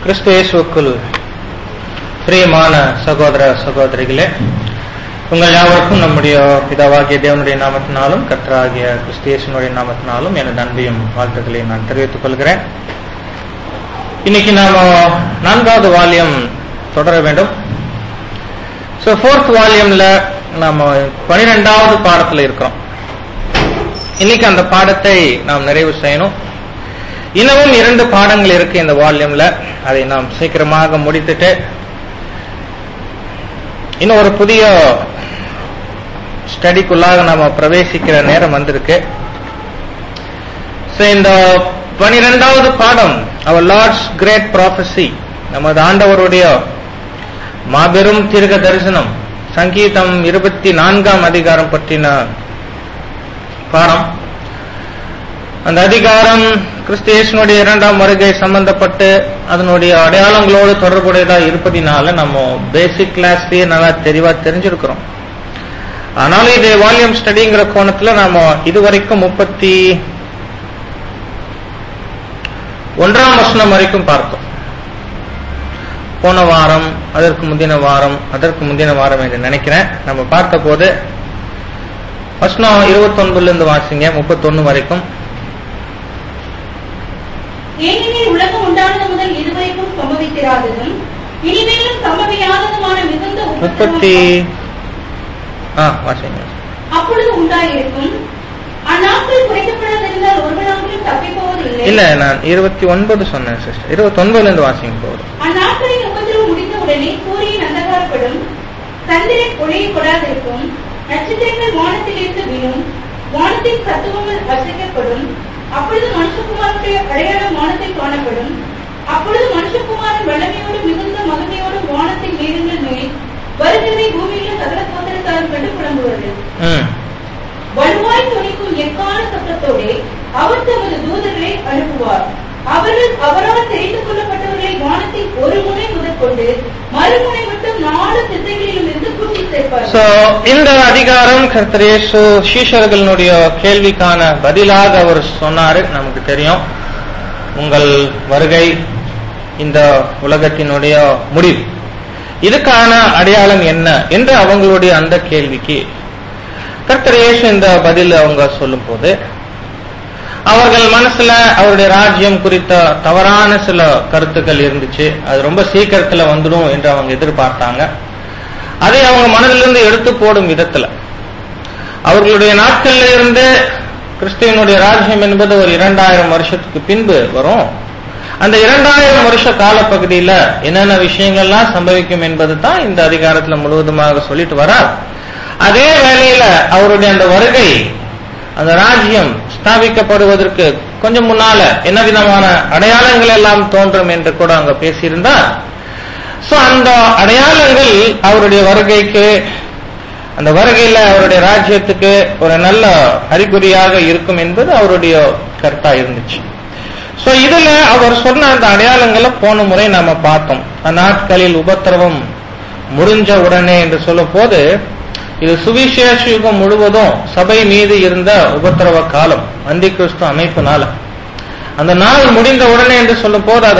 கிறிஸ்து இயேசுவுக்குள் பிரியமான சகோதர சகோதரிகளே, உங்கள் யாவருக்கும் நம்முடைய பிதாவாகிய தேவனுடைய நாமத்தினாலும் கர்த்தராகிய கிறிஸ்து இயேசுவினுடைய நாமத்தினாலும் எனது அன்பையும் வாழ்த்துக்களை நான் தெரிவித்துக் கொள்கிறேன். இன்னைக்கு நாம 4வது வால்யூம் தொடர வேண்டும். ஸோ 4th வால்யூம்ல நாம 12வது பாடத்துல இருக்கிறோம். இன்னைக்கு அந்த பாடத்தை நாம் நிறைவு செய்யணும். இன்னமும் 2 பாடங்கள் இருக்கு இந்த வால்யூம்ல. அதை நாம் சீக்கிரமாக முடித்துட்டு இன்னும் ஒரு புதிய ஸ்டடிக்குள்ளாக நாம பிரவேசிக்கிற நேரம் வந்திருக்கு. இந்த 12வது பாடம் அவர் லார்ட்ஸ் கிரேட் ப்ராஃபஸி, நமது ஆண்டவருடைய மாபெரும் தீர்க்க தரிசனம், சங்கீதம் 24ஆம் அதிகாரம் பற்றின பாடம். அந்த அதிகாரம் கிறிஸ்து இயேசுவினுடைய 2ஆம் வருகை சம்பந்தப்பட்டு அதனுடைய அடையாளங்களோடு தொடர்புடையதா இருப்பதினால நம்ம பேசிக் கிளாஸ்லயே நல்லா தெளிவா தெரிஞ்சிருக்கிறோம். ஆனாலும் இது வால்யூம் ஸ்டடிங்கிற கோணத்துல நாம இதுவரைக்கும் 31ஆம் வசனம் வரைக்கும் பார்த்தோம். போன வாரம், அதற்கு முந்தின வாரம் என்று நினைக்கிறேன் நம்ம பார்த்த போது வசனம் 29 இருந்து வாசிங்க 31 வரைக்கும். ஏனெனில் உலகம் உண்டானது முதல் இதுவரைக்கும் சம்பவித்திராததும் இனிமேலும் சம்பவியாததுமான மிகுந்த அப்பொழுது உண்டாயிருக்கும். அந்நாட்கள் குறைக்கப்படாதிருந்தால் ஒருவனாலும் தப்பிப்போவதில்லை. இல்ல, நான் 29 சொன்னேன் சிஸ்டர். 29 இருந்து வாசிங்க போதும். அந்நாட்களின் உபத்திரவு முடிந்தவுடனே சூரியன் அந்தகாரப்படும், சந்திரன் ஒளியை கொடாதிருக்கும், நட்சத்திரங்கள் வானத்திலிருந்து விழும், வானத்தின் சத்துவங்கள் வசிக்கப்படும். அப்பொழுது மனுஷகுமாரனுடைய அடையாளம் வானத்தில் காணப்படும். அப்பொழுது மனுஷகுமாரன் வல்லமையோடு மிகுந்த மகிமையோடு வானத்தின் மேகங்கள் மேல் வருகிறதை பூமியிலும் சகல கோத்திரத்தாரும் கண்டு புலம்புவார்கள். வலுவாய் துணிக்கும் எக்கால சத்தத்தோடு அவர் தமது தூதர்களை அனுப்புவார். அவர்கள் அவரால் தெரிந்து கொள்ளப்பட்டவர்களை வானத்தின் ஒரு முனை முதற்கொண்டு மறுமுனை மட்டும் 4 திசைகளிலும் இருந்து கூட்டி சேர்ப்பார். இந்த அதிகாரம் கர்த்தர் இயேசு சீஷர்களுடைய கேள்விக்கான பதிலாக அவர் சொன்னாரு. நமக்கு தெரியும், உங்கள் வருகை இந்த உலகத்தினுடைய முடிவு, இதுக்கான அடையாளம் என்ன என்று அவங்களுடைய அந்த கேள்விக்கு கர்த்தர் இயேசு இந்த பதில் அவங்க சொல்லும் போது அவர்கள் மனசுல அவருடைய ராஜ்யம் குறித்த தவறான சில கருத்துக்கள் இருந்துச்சு. அது ரொம்ப சீக்கிரத்துல வந்துடும் என்று அவங்க எதிர்பார்த்தாங்க. அதை அவங்க மனதிலிருந்து எடுத்து போடும் விதத்துல அவர்களுடைய நாட்கள்ல இருந்து கிறிஸ்துவனுடைய ராஜ்யம் என்பது ஒரு 2000 வருஷத்துக்கு பின்பு வரும். அந்த 2000 வருஷ காலப்பகுதியில என்னென்ன விஷயங்கள்லாம் சம்பவிக்கும் என்பது தான் இந்த அதிகாரத்துல முழுவதுமாக சொல்லிட்டு வரார். அதே வேளையில அவருடைய அந்த வருகை, அந்த ராஜ்யம் ஸ்தாபிக்கப்படுவதற்கு கொஞ்சம் முன்னால என்ன விதமான அடையாளங்கள் எல்லாம் தோன்றும் என்று கூட அங்க பேசியிருந்தார். சோ அந்த அடையாளங்கள் அவருடைய வருகைக்கு, அந்த வருகையில அவருடைய ராஜ்யத்துக்கு ஒரு நல்ல அறிகுறியாக இருக்கும் என்பது அவருடைய கருத்தா இருந்துச்சு. சோ இதுல அவர் சொன்ன அந்த அடையாளங்களை போன முறை நாம பார்த்தோம். அந்நாட்களில் உபத்திரவம் முடிஞ்ச உடனே என்று சொல்லும் போது இது சுவிசேஷ யுகம் முழுவதும் சபை மீது இருந்த உபத்திரவ காலம், அந்தி கிறிஸ்து அமைப்புனால. அந்த நாள் முடிந்த உடனே என்று சொல்லும் போது அது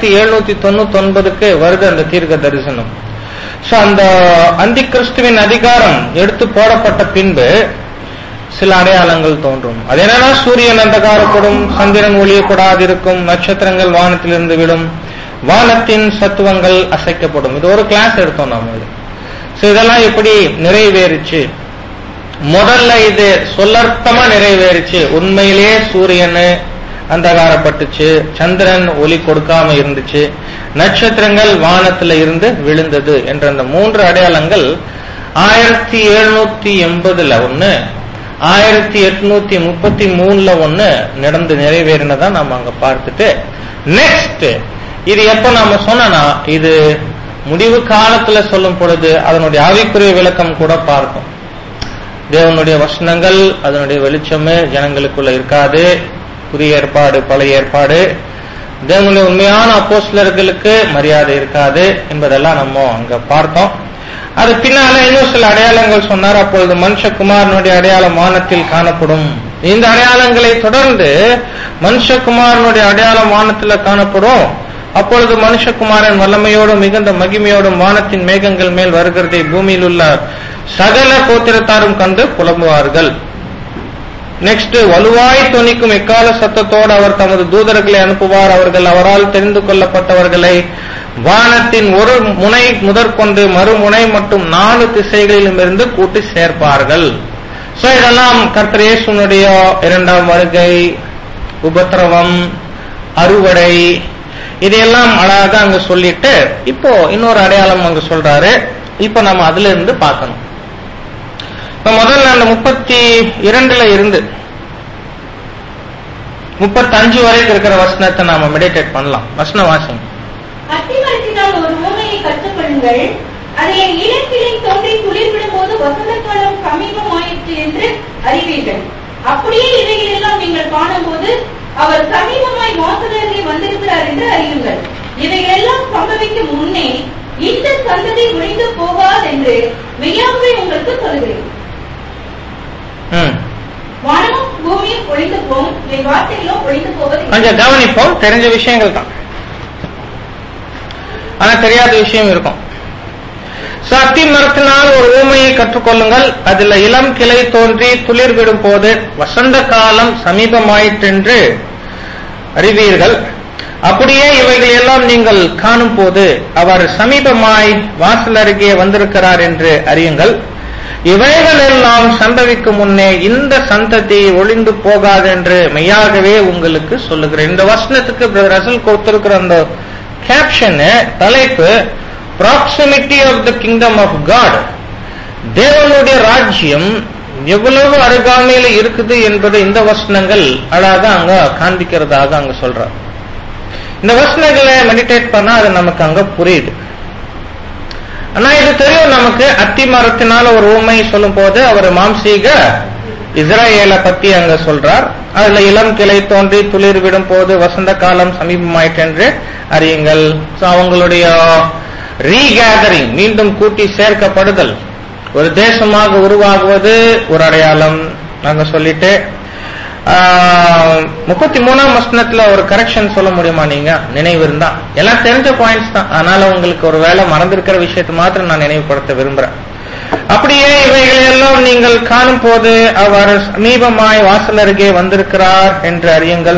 1799க்கு வருது அந்த தீர்க்க தரிசனம். சோ அந்த அந்தி கிறிஸ்துவின் அதிகாரம் எடுத்து போடப்பட்ட பின்பு சில அடையாளங்கள் தோன்றும். அது என்னன்னா, சூரியன் அந்தகாரப்படும், சந்திரன் ஒளியக்கூடாதிருக்கும், நட்சத்திரங்கள் வானத்திலிருந்து விடும், வானத்தின் சத்துவங்கள் அசைக்கப்படும். இது ஒரு கிளாஸ் எடுத்தோம் நாம. இதெல்லாம் எப்படி நிறைவேறிச்சு? முதல்ல இது சொல்லர்த்தமா நிறைவேறிச்சு. உண்மையிலேயே சூரியன் அந்தகாரப்பட்டுச்சு, சந்திரன் ஒளி கொடுக்காம இருந்துச்சு, நட்சத்திரங்கள் வானத்துல இருந்து விழுந்தது என்ற அந்த 3 அடையாளங்கள் 1780ல ஒண்ணு, 1833ல ஒண்ணு நடந்து நிறைவேறினதா நாம அங்க பார்த்துட்டு, நெக்ஸ்ட் இது எப்ப நாம சொன்னா இது முடிவு காலத்துல சொல்லும் பொழுது அதனுடைய ஆவிக்குரிய விளக்கம் கூட பார்க்கும். தேவனுடைய வசனங்கள், அதனுடைய வெளிச்சமே ஜனங்களுக்குள்ள இருக்காது. புதிய ஏற்பாடு, பழைய ஏற்பாடு, தேவனுடைய உண்மையான அப்போஸ்தலர்களுக்கு மரியாதை இருக்காது என்பதெல்லாம் நம்ம அங்க பார்த்தோம். அது பின்னால இன்னும் சில அடையாளங்கள் சொன்னார். அப்பொழுது மனுஷகுமாரனுடைய அடையாளம் வானத்தில் காணப்படும். இந்த அடையாளங்களை தொடர்ந்து மனுஷகுமாரனுடைய அடையாளம் வானத்தில் காணப்படும். அப்பொழுது மனுஷகுமாரன் வல்லமையோடும் மிகுந்த மகிமையோடும் வானத்தின் மேகங்கள் மேல் வருகிறதை பூமியில் உள்ள சகல கோத்திரத்தாரும் கண்டு புலம்புவார்கள். நெக்ஸ்ட், வலுவாய் தொனிக்கும் எக்கால சத்தத்தோடு அவர் தமது தூதர்களை அனுப்புவார். அவர்கள் அவரால் தெரிந்து கொள்ளப்பட்டவர்களை வானத்தின் ஒரு முனை முதற்கொண்டு மறுமுனை மற்றும் 4 திசைகளிலும் இருந்து கூட்டி சேர்ப்பார்கள். சோ இதெல்லாம் கர்த்தர் இயேசுனுடைய 2ஆம் வருகை, உபத்திரவம், அறுவடை, இதையெல்லாம் அழகாக அங்க சொல்லிட்டு இப்போ இன்னொரு அடையாளம் அங்க சொல்றாரு. இப்ப நம்ம அதுல இருந்து பார்க்கணும். இப்ப முதல்ல அந்த 32 இருந்து 35 வரைக்கும் இருக்கிற வசனத்தை நாம மெடிடேட் பண்ணலாம். வசன வாசிங்க. அத்திமரத்தினால் ஒரு உவமையை கற்றுக்கொள்ளுங்கள். அதை என் இளங்கிளை தோன்றி துளிர்விடும் போது வசந்த காலம் சமீபமாயிற்று என்று அறிவீர்கள். அப்படியே இவைகளெல்லாம் நீங்கள் காணும் போது அவர் சமீபமாய் வாசலருகே வந்திருக்கிறார் என்று அறியுங்கள். இவைகளெல்லாம் சம்பவிக்கும் முன்னே இந்த சந்ததி ஒழிந்து போகாதென்று மெய்யாகவே உங்களுக்கு சொல்கிறேன். வானமும் பூமியும் ஒழிந்து போகும், என் வார்த்தைகளும் ஒழிந்து போவது. கொஞ்சம் கவனிப்போம். தெரிஞ்ச விஷயங்கள் தான், ஆனா தெரியாத விஷயம் இருக்கும். அத்தி மரத்தினால் ஒரு ஊமையை கற்றுக்கொள்ளுங்கள். அதுல இளம் கிளை தோன்றி துளிர் விடும் போது வசந்த காலம் சமீபமாயிற்றென்று அறிவீர்கள். அப்படியே இவைகள் எல்லாம் நீங்கள் காணும் போது அவர் சமீபமாய் வாசல் அருகே வந்திருக்கிறார் என்று அறியுங்கள். இவைகள் எல்லாம் சம்பவிக்கும் முன்னே இந்த சந்ததி ஒளிந்து போகாது என்று மெய்யாகவே உங்களுக்கு சொல்லுகிறேன். இந்த வசனத்துக்கு ரசல் கொடுத்திருக்கிற அந்த கேப்ஷன் தலைப்பு proximity of the kingdom of God. தேவனுடைய ராஜ்யம் எவ்வளவு அருகாமையில இருக்குது என்பது இந்த வசனங்கள் அழகாக அங்க காண்பிக்கிறதாக அங்க சொல்றார். இந்த வசனங்களை மெடிடேட் பண்ணா அது நமக்கு அங்க புரியுது. ஆனா இது தெரியும் நமக்கு. அத்தி மரத்தினால ஒரு ஊமை சொல்லும் போது அவர் மாம்சீக இஸ்ரேலை பத்தி அங்க சொல்றார். அதுல இளம் கிளை தோன்றி துளிர் விடும் போது வசந்த காலம் சமீபமாயிற்று என்று அறியுங்கள். அவங்களுடைய ரீகேதரிங், மீண்டும் கூட்டி சேர்க்கப்படுதல், ஒரு தேசமாக உருவாகுவது ஒரு அடையாளம் நாங்க சொல்லிட்டு 33ஆம் வசனத்துல ஒரு கரெக்ஷன் சொல்ல முடியுமா? நீங்க நினைவு இருந்தா, எல்லாம் தெரிஞ்ச பாயிண்ட்ஸ் தான், அதனால உங்களுக்கு ஒரு வேலை மறந்திருக்கிற விஷயத்தை மாத்திரம் நான் நினைவுபடுத்த விரும்புறேன். அப்படியே இவைகளை எல்லாம் நீங்கள் காணும் போது அவர் சமீபமாய் வாசல் அருகே வந்திருக்கிறார் என்று அறியுங்கள்.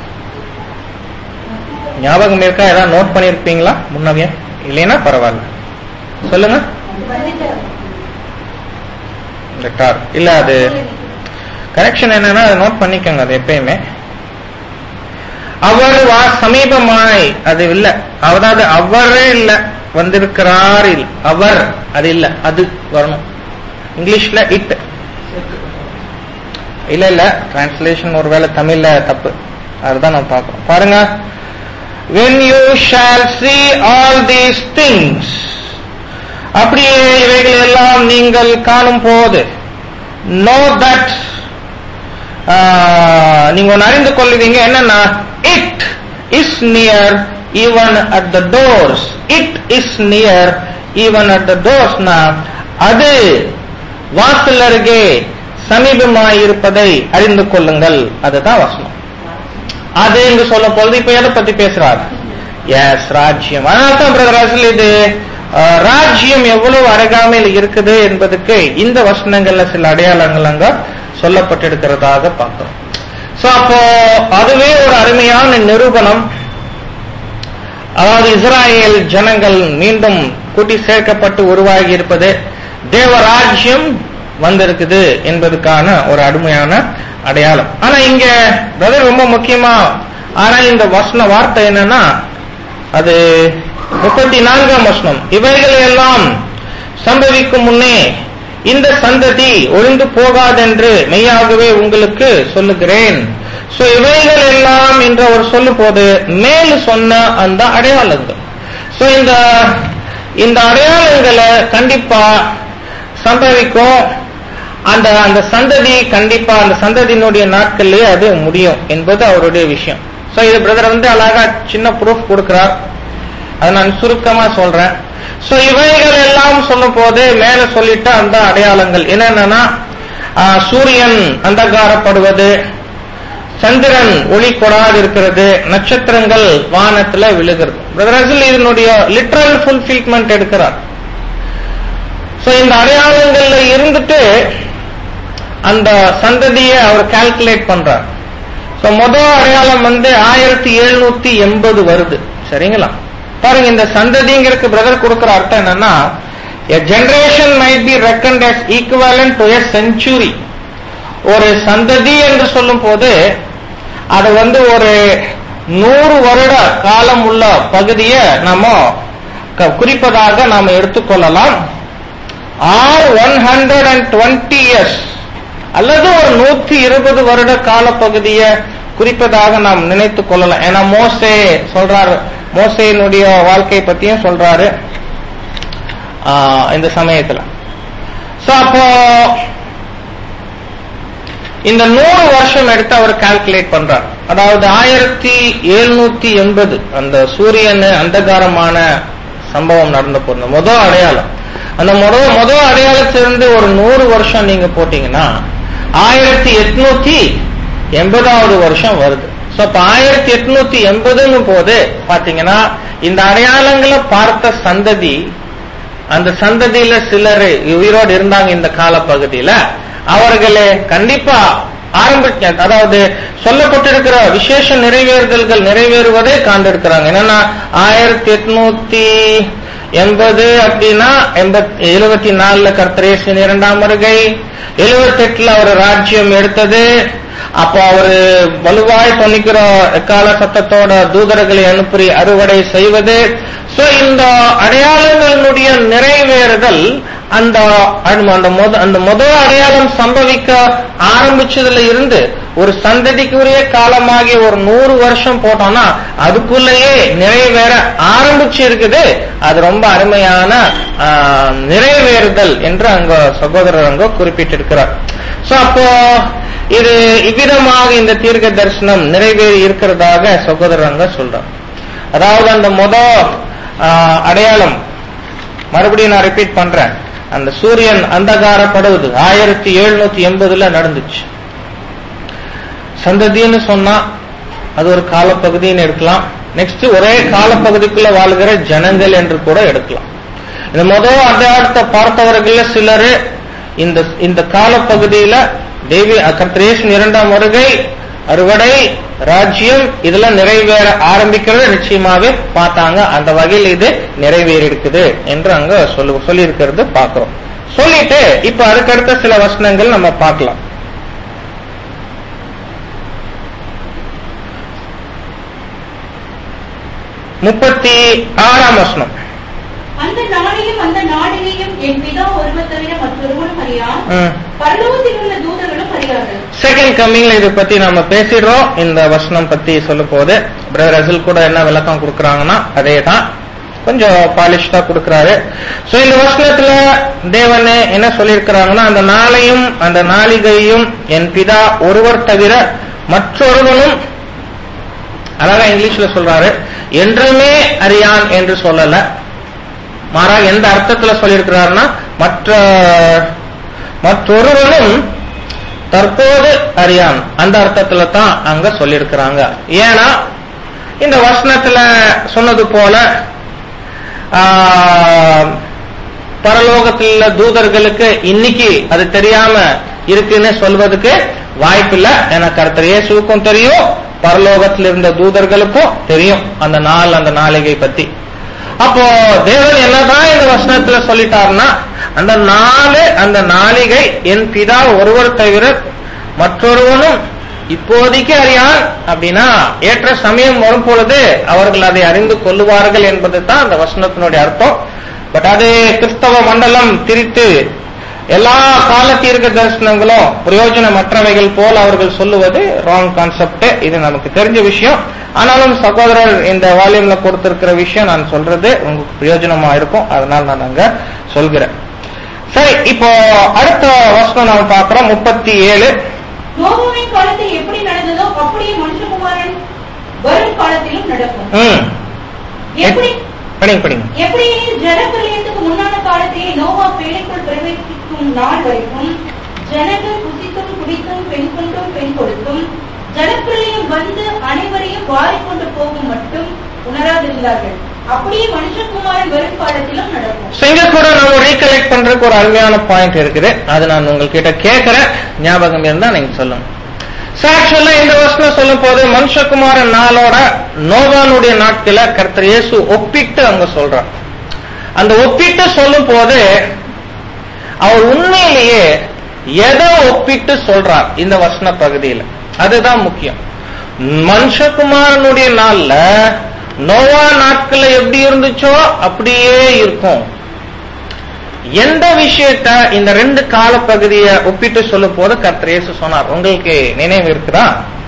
ஞாபகம் இருக்கா? ஏதாவது நோட் பண்ணிருப்பீங்களா முன்னவே? இல்லைன்னா பரவாயில்ல, சொல்லுங்க. இல்ல அது கரெக்ஷன் என்னன்னா அதை நோட் பண்ணிக்கோங்க. அது எப்பயுமே அவர் சமீபமாய், அது இல்ல, அதாவது அவரே இல்ல வந்திருக்கிறார், அவர் அது இல்ல, அது வரணும். இங்கிலீஷ்ல இட் இல்ல டிரான்ஸ்லேஷன் ஒருவேளை தமிழ்ல தப்பு, அதுதான் நான் பார்க்கிறோம். பாருங்க, when you shall see all these things, அப்படியே இவைகள் எல்லாம் நீங்கள் காணும் போது know that, நீங்க ஒன்னு அறிந்து கொள்ளுவீங்க. என்னன்னா, it is near even at the doors. It is near even at the doors. அது வாசல் அருகே சமீபமாய் இருப்பதை அறிந்து கொள்ளுங்கள். அதுதான் வசனம். அது இங்கு சொல்லும் பொழுது இப்ப எதை பத்தி பேசுறாரு? எஸ், ராஜ்யம். அதனால்தான் பிரதர் அசல் இது ராஜ்யம் எவ்வளவு அருகாமையில் இருக்குது என்பதுக்கு இந்த வசனங்கள்ல சில அடையாளங்கள் அங்க சொல்லப்பட்டிருக்கிறதாக பார்த்தோம். சோ அப்போ அதுவே ஒரு அருமையான நிரூபணம். அதாவது இஸ்ராயேல் ஜனங்கள் மீண்டும் கூட்டி சேர்க்கப்பட்டு உருவாகி இருப்பது, தேவராஜ்யம் வந்திருக்குது என்பதுக்கான ஒரு அருமையான அடையாளம். ஆனா இங்க பிரதர் ரொம்ப முக்கியமா ஆனால் இந்த வசன வார்த்தை என்னன்னா, அது 34ஆம் வசனம், இவைகள் எல்லாம் சம்பவிக்கும் முன்னே இந்த சந்ததி ஒழிந்து போகாதென்று மெய்யாகவே உங்களுக்கு சொல்லுகிறேன். சோ இவைகள் எல்லாம் என்று அவர் சொல்லும் போது மேல் சொன்ன அந்த அடையாளங்கள், சோ இந்த அடையாளங்களை கண்டிப்பா சம்பவிக்கும். அந்த சந்ததி கண்டிப்பா அந்த சந்ததியினுடைய நாட்கள்லயே அது முடியும் என்பது அவருடைய விஷயம். சோ இது பிரதர் அழகா சின்ன ப்ரூஃப் கொடுக்கிறார், அதை நான் சுருக்கமா சொல்றேன். சோ இவைகள் எல்லாம் சொல்லும் போது மேல சொல்லிட்ட அந்த அடையாளங்கள் என்னன்னா, சூரியன் அந்தகாரப்படுவது, சந்திரன் ஒளி கொடாது இருக்கிறது, நட்சத்திரங்கள் வானத்துல விழுகிறது. பிரதர் ரசல் இதனுடைய லிட்டரல் ஃபுல்ஃபில்மெண்ட் எடுக்கிறார். சோ இந்த அடையாளங்கள்ல இருந்துட்டு அந்த சந்ததியை அவர் கால்குலேட் பண்றார். சோ முதல் அடையாளம் 1780 வருது. சரிங்களா? பாருங்க, இந்த சந்ததிங்கிறதுக்கு பிரதர் கொடுக்கிற அர்த்தம் என்னன்னா, a generation might be reckoned as equivalent to a century. ஒரு சந்ததி என்று சொல்லும் போது அது ஒரு 100 வருட காலம் உள்ள பகுதியை நாம குறிப்பதாக நாம எடுத்துக்கொள்ளலாம். ஆர் 120 years அல்லது ஒரு 120 வருட கால பகுதியை குறிப்பதாக நாம் நினைத்துக் கொள்ளலாம். ஏன்னா மோசே சொல்றாரு, மோசேனுடைய வாழ்க்கை பத்தியும் சொல்றாரு இந்த சமயத்துல. சோ அப்போ இந்த 100 வருஷம் எடுத்து அவர் கால்குலேட் பண்றார். அதாவது 1780 அந்த சூரியன் அந்தகாரமான சம்பவம் நடந்த போது முதல் அடையாளம். அந்த முதல் அடையாளத்திலிருந்து ஒரு 100 வருஷம் நீங்க போட்டீங்கன்னா 1880வது வருஷம் வருது. சோ அப்ப 1880 போது பாத்தீங்கன்னா இந்த அடையாளங்களை பார்த்த சந்ததி, அந்த சந்ததியில சிலர் உயிரோடு இருந்தாங்க இந்த கால பகுதியில. அவர்களே கண்டிப்பா அதாவது சொல்லப்பட்டிருக்கிற விசேஷ நிறைவேறுதல்கள் நிறைவேறுவதை காண்டிருக்கிறாங்க. என்னன்னா 1880 அப்படின்னா 74 கர்த்தர் இயேசுவின் 2ஆம் வருகை, 78 அவர் ராஜ்யம் எடுத்தது. அப்போ அவரு வலுவாய் தொனிக்கிற எக்கால சத்தத்தோட தூதர்களை அனுப்பி அறுவடை செய்வது. சோ இந்த அடையாளங்களுடைய நிறைவேறுதல் அந்த முதல் அடையாளம் சம்பவிக்க ஆரம்பிச்சதுல இருந்து ஒரு சந்ததிக்குரிய காலமாகி ஒரு 100 வருஷம் போட்டோம்னா அதுக்குள்ளேயே நிறைவேற ஆரம்பிச்சு இருக்குது. அது ரொம்ப அருமையான நிறைவேறுதல் என்று அங்க சகோதரர் அங்க குறிப்பிட்டிருக்கிறார். சோ அப்போ இது இவ்விதமாக இந்த தீர்க்க தரிசனம் நிறைவேறி இருக்கிறதாக சகோதரர் அங்க சொல்றார். அதாவது அந்த அடையாளம் மறுபடியும் நான் ரிப்பீட் பண்றேன். அந்த சூரியன் அந்தகாரப்படுவது 1780 நடந்துச்சு. சந்ததின்னு சொன்னா அது ஒரு காலப்பகுதின்னு எடுக்கலாம். நெக்ஸ்ட் ஒரே காலப்பகுதிக்குள்ள வாழ்கிற ஜனங்கள் என்று கூட எடுக்கலாம். இந்த முதல் அடையாளத்தை பார்த்தவர்கள் சிலரு இந்த காலப்பகுதியில கர்த்தர் இயேசுவின் 2ஆம் வருகை, அறுவடை, ராஜ்யம் இதெல்லாம் நிறைவேற ஆரம்பிக்கிறத நிச்சயமாவே பார்த்தாங்க. அந்த வகையில் இது நிறைவேறி இருக்குது என்று அங்க சொல்லி இருக்கிறது பாக்குறோம். சொல்லிட்டு இப்ப அதுக்கடுத்த சில வசனங்கள் நம்ம பார்க்கலாம். 36ஆம் வசனம். அந்த நாளையும் அந்த நாளிலேயும் என் பிதா ஒருவர் தவிர மற்றொருவரும் அறியார், பரலோகத்தில் உள்ள தூதர்களும் அறியார்கள். செகண்ட் கம்மிங்ல இதை பத்தி நாம பேசிடுறோம். இந்த வசனம் பத்தி சொல்லும் போது பிரதர் ரசல் கூட என்ன விளக்கம் கொடுக்கறாங்கன்னா அதே தான், கொஞ்சம் பாலிஷ்டா கொடுக்கிறாரு. சோ இந்த வசனத்துல தேவன் என்ன சொல்லியிருக்கிறாங்கன்னா, அந்த நாளையும் அந்த நாளிகையும் என் பிதா ஒருவர் தவிர மற்றொருவனும், அழகா இங்கிலீஷ்ல சொல்றாரு, என்றுமே அறியான் என்று சொல்லல. மாறாக எந்த அர்த்தத்துல சொல்லியிருக்கிறாருன்னா மற்றொருவனும் தற்போது அறியான் அந்த அர்த்தத்துல தான் அங்க சொல்லியிருக்கிறாங்க. ஏன்னா இந்த வசனத்துல சொன்னது போல பரலோகத்தில் தூதர்களுக்கு இன்னைக்கு அது தெரியாம இருக்குன்னு சொல்வதற்கு வாய்ப்பில்லை. ஏன்னா கர்த்தர் இயேசுவுக்கும் தெரியும், பரலோகத்தில் இருந்த தூதர்களுக்கும் தெரியும் அந்த நாள் அந்த நாளிகை பத்தி. அப்போ தேவன் என்னதான் இந்த வசனத்துல சொல்லிட்டாருன்னா, அந்த நாள் அந்த நாளிகை என் பிதா ஒருவர் தவிர மற்றொருவனும் இப்போதைக்கு அறியான். அப்படின்னா ஏற்ற சமயம் வரும் பொழுது அவர்கள் அதை அறிந்து கொள்ளுவார்கள் என்பது தான் அந்த வசனத்தினுடைய அர்த்தம். பட் அது கிறிஸ்தவ மண்டலம் திரித்து எல்லா கால தீர்க்க தரிசனங்களும் பிரயோஜனமற்றவைகள் போல் அவர்கள் சொல்லுவது ராங் கான்செப்ட். இது நமக்கு தெரிஞ்ச விஷயம். ஆனாலும் சகோதரர் இந்த வால்யூம்ல கொடுத்திருக்கிற விஷயம் நான் சொல்றது உங்களுக்கு பிரயோஜனமா இருக்கும், அதனால நான் அங்க சொல்கிறேன். சரி, இப்போ அடுத்த வசனம் நாம் பார்க்கிறோம். 37. நோவாவின் காலத்தில் எப்படி நடந்ததோ அப்படியே மனுஷகுமாரன் வரும் காலத்திலும் நடக்கும். எப்படி ஜலப்பிரளயத்துக்கு முன்னான காலத்திலே நோவா பேழைக்குள் பிரவேசிக்கும் நாள் வரைக்கும் ஜனங்கள் புசித்தும் குடித்தும் பெண் கொண்டும் பெண் கொடுத்தும் ஜலப்பிரளயம் வந்து அனைவரையும் வாரிக்கொண்டு போகும் மட்டும் உணராதிருந்தார்கள். அப்படியே மனுஷகுமாரன் வரும் காலத்திலும் நடக்கும். இங்க கூட நம்ம ரீகலெக்ட் பண்றதுக்கு ஒரு அருமையான பாயிண்ட் இருக்குது. அது நான் உங்ககிட்ட கேட்கிறேன், ஞாபகம் இருந்தா நீங்க சொல்லுங்க. ஆக்சுவலா இந்த வசனம் சொல்லும் போது மனுஷகுமாரன் நாளோட நோவானுடைய நாட்கள கர்த்தர் இயேசு ஒப்பிட்டு அங்க சொல்றார். அந்த ஒப்பிட்டு சொல்லும் போது அவர் உண்மையிலேயே எதை ஒப்பிட்டு சொல்றார் இந்த வசன பகுதியில, அதுதான் முக்கியம். மனுஷகுமாரனுடைய நாள்ல நோவா நாட்கள்ல எப்படி இருந்துச்சோ அப்படியே இருக்கும். எந்த விஷயத்த இந்த ரெண்டு கால பகுதியை ஒப்பிட்டு சொல்லும் போது கர்த்தர் இயேசு சொன்னார், உங்களுக்கு நினைவு இருக்குதா?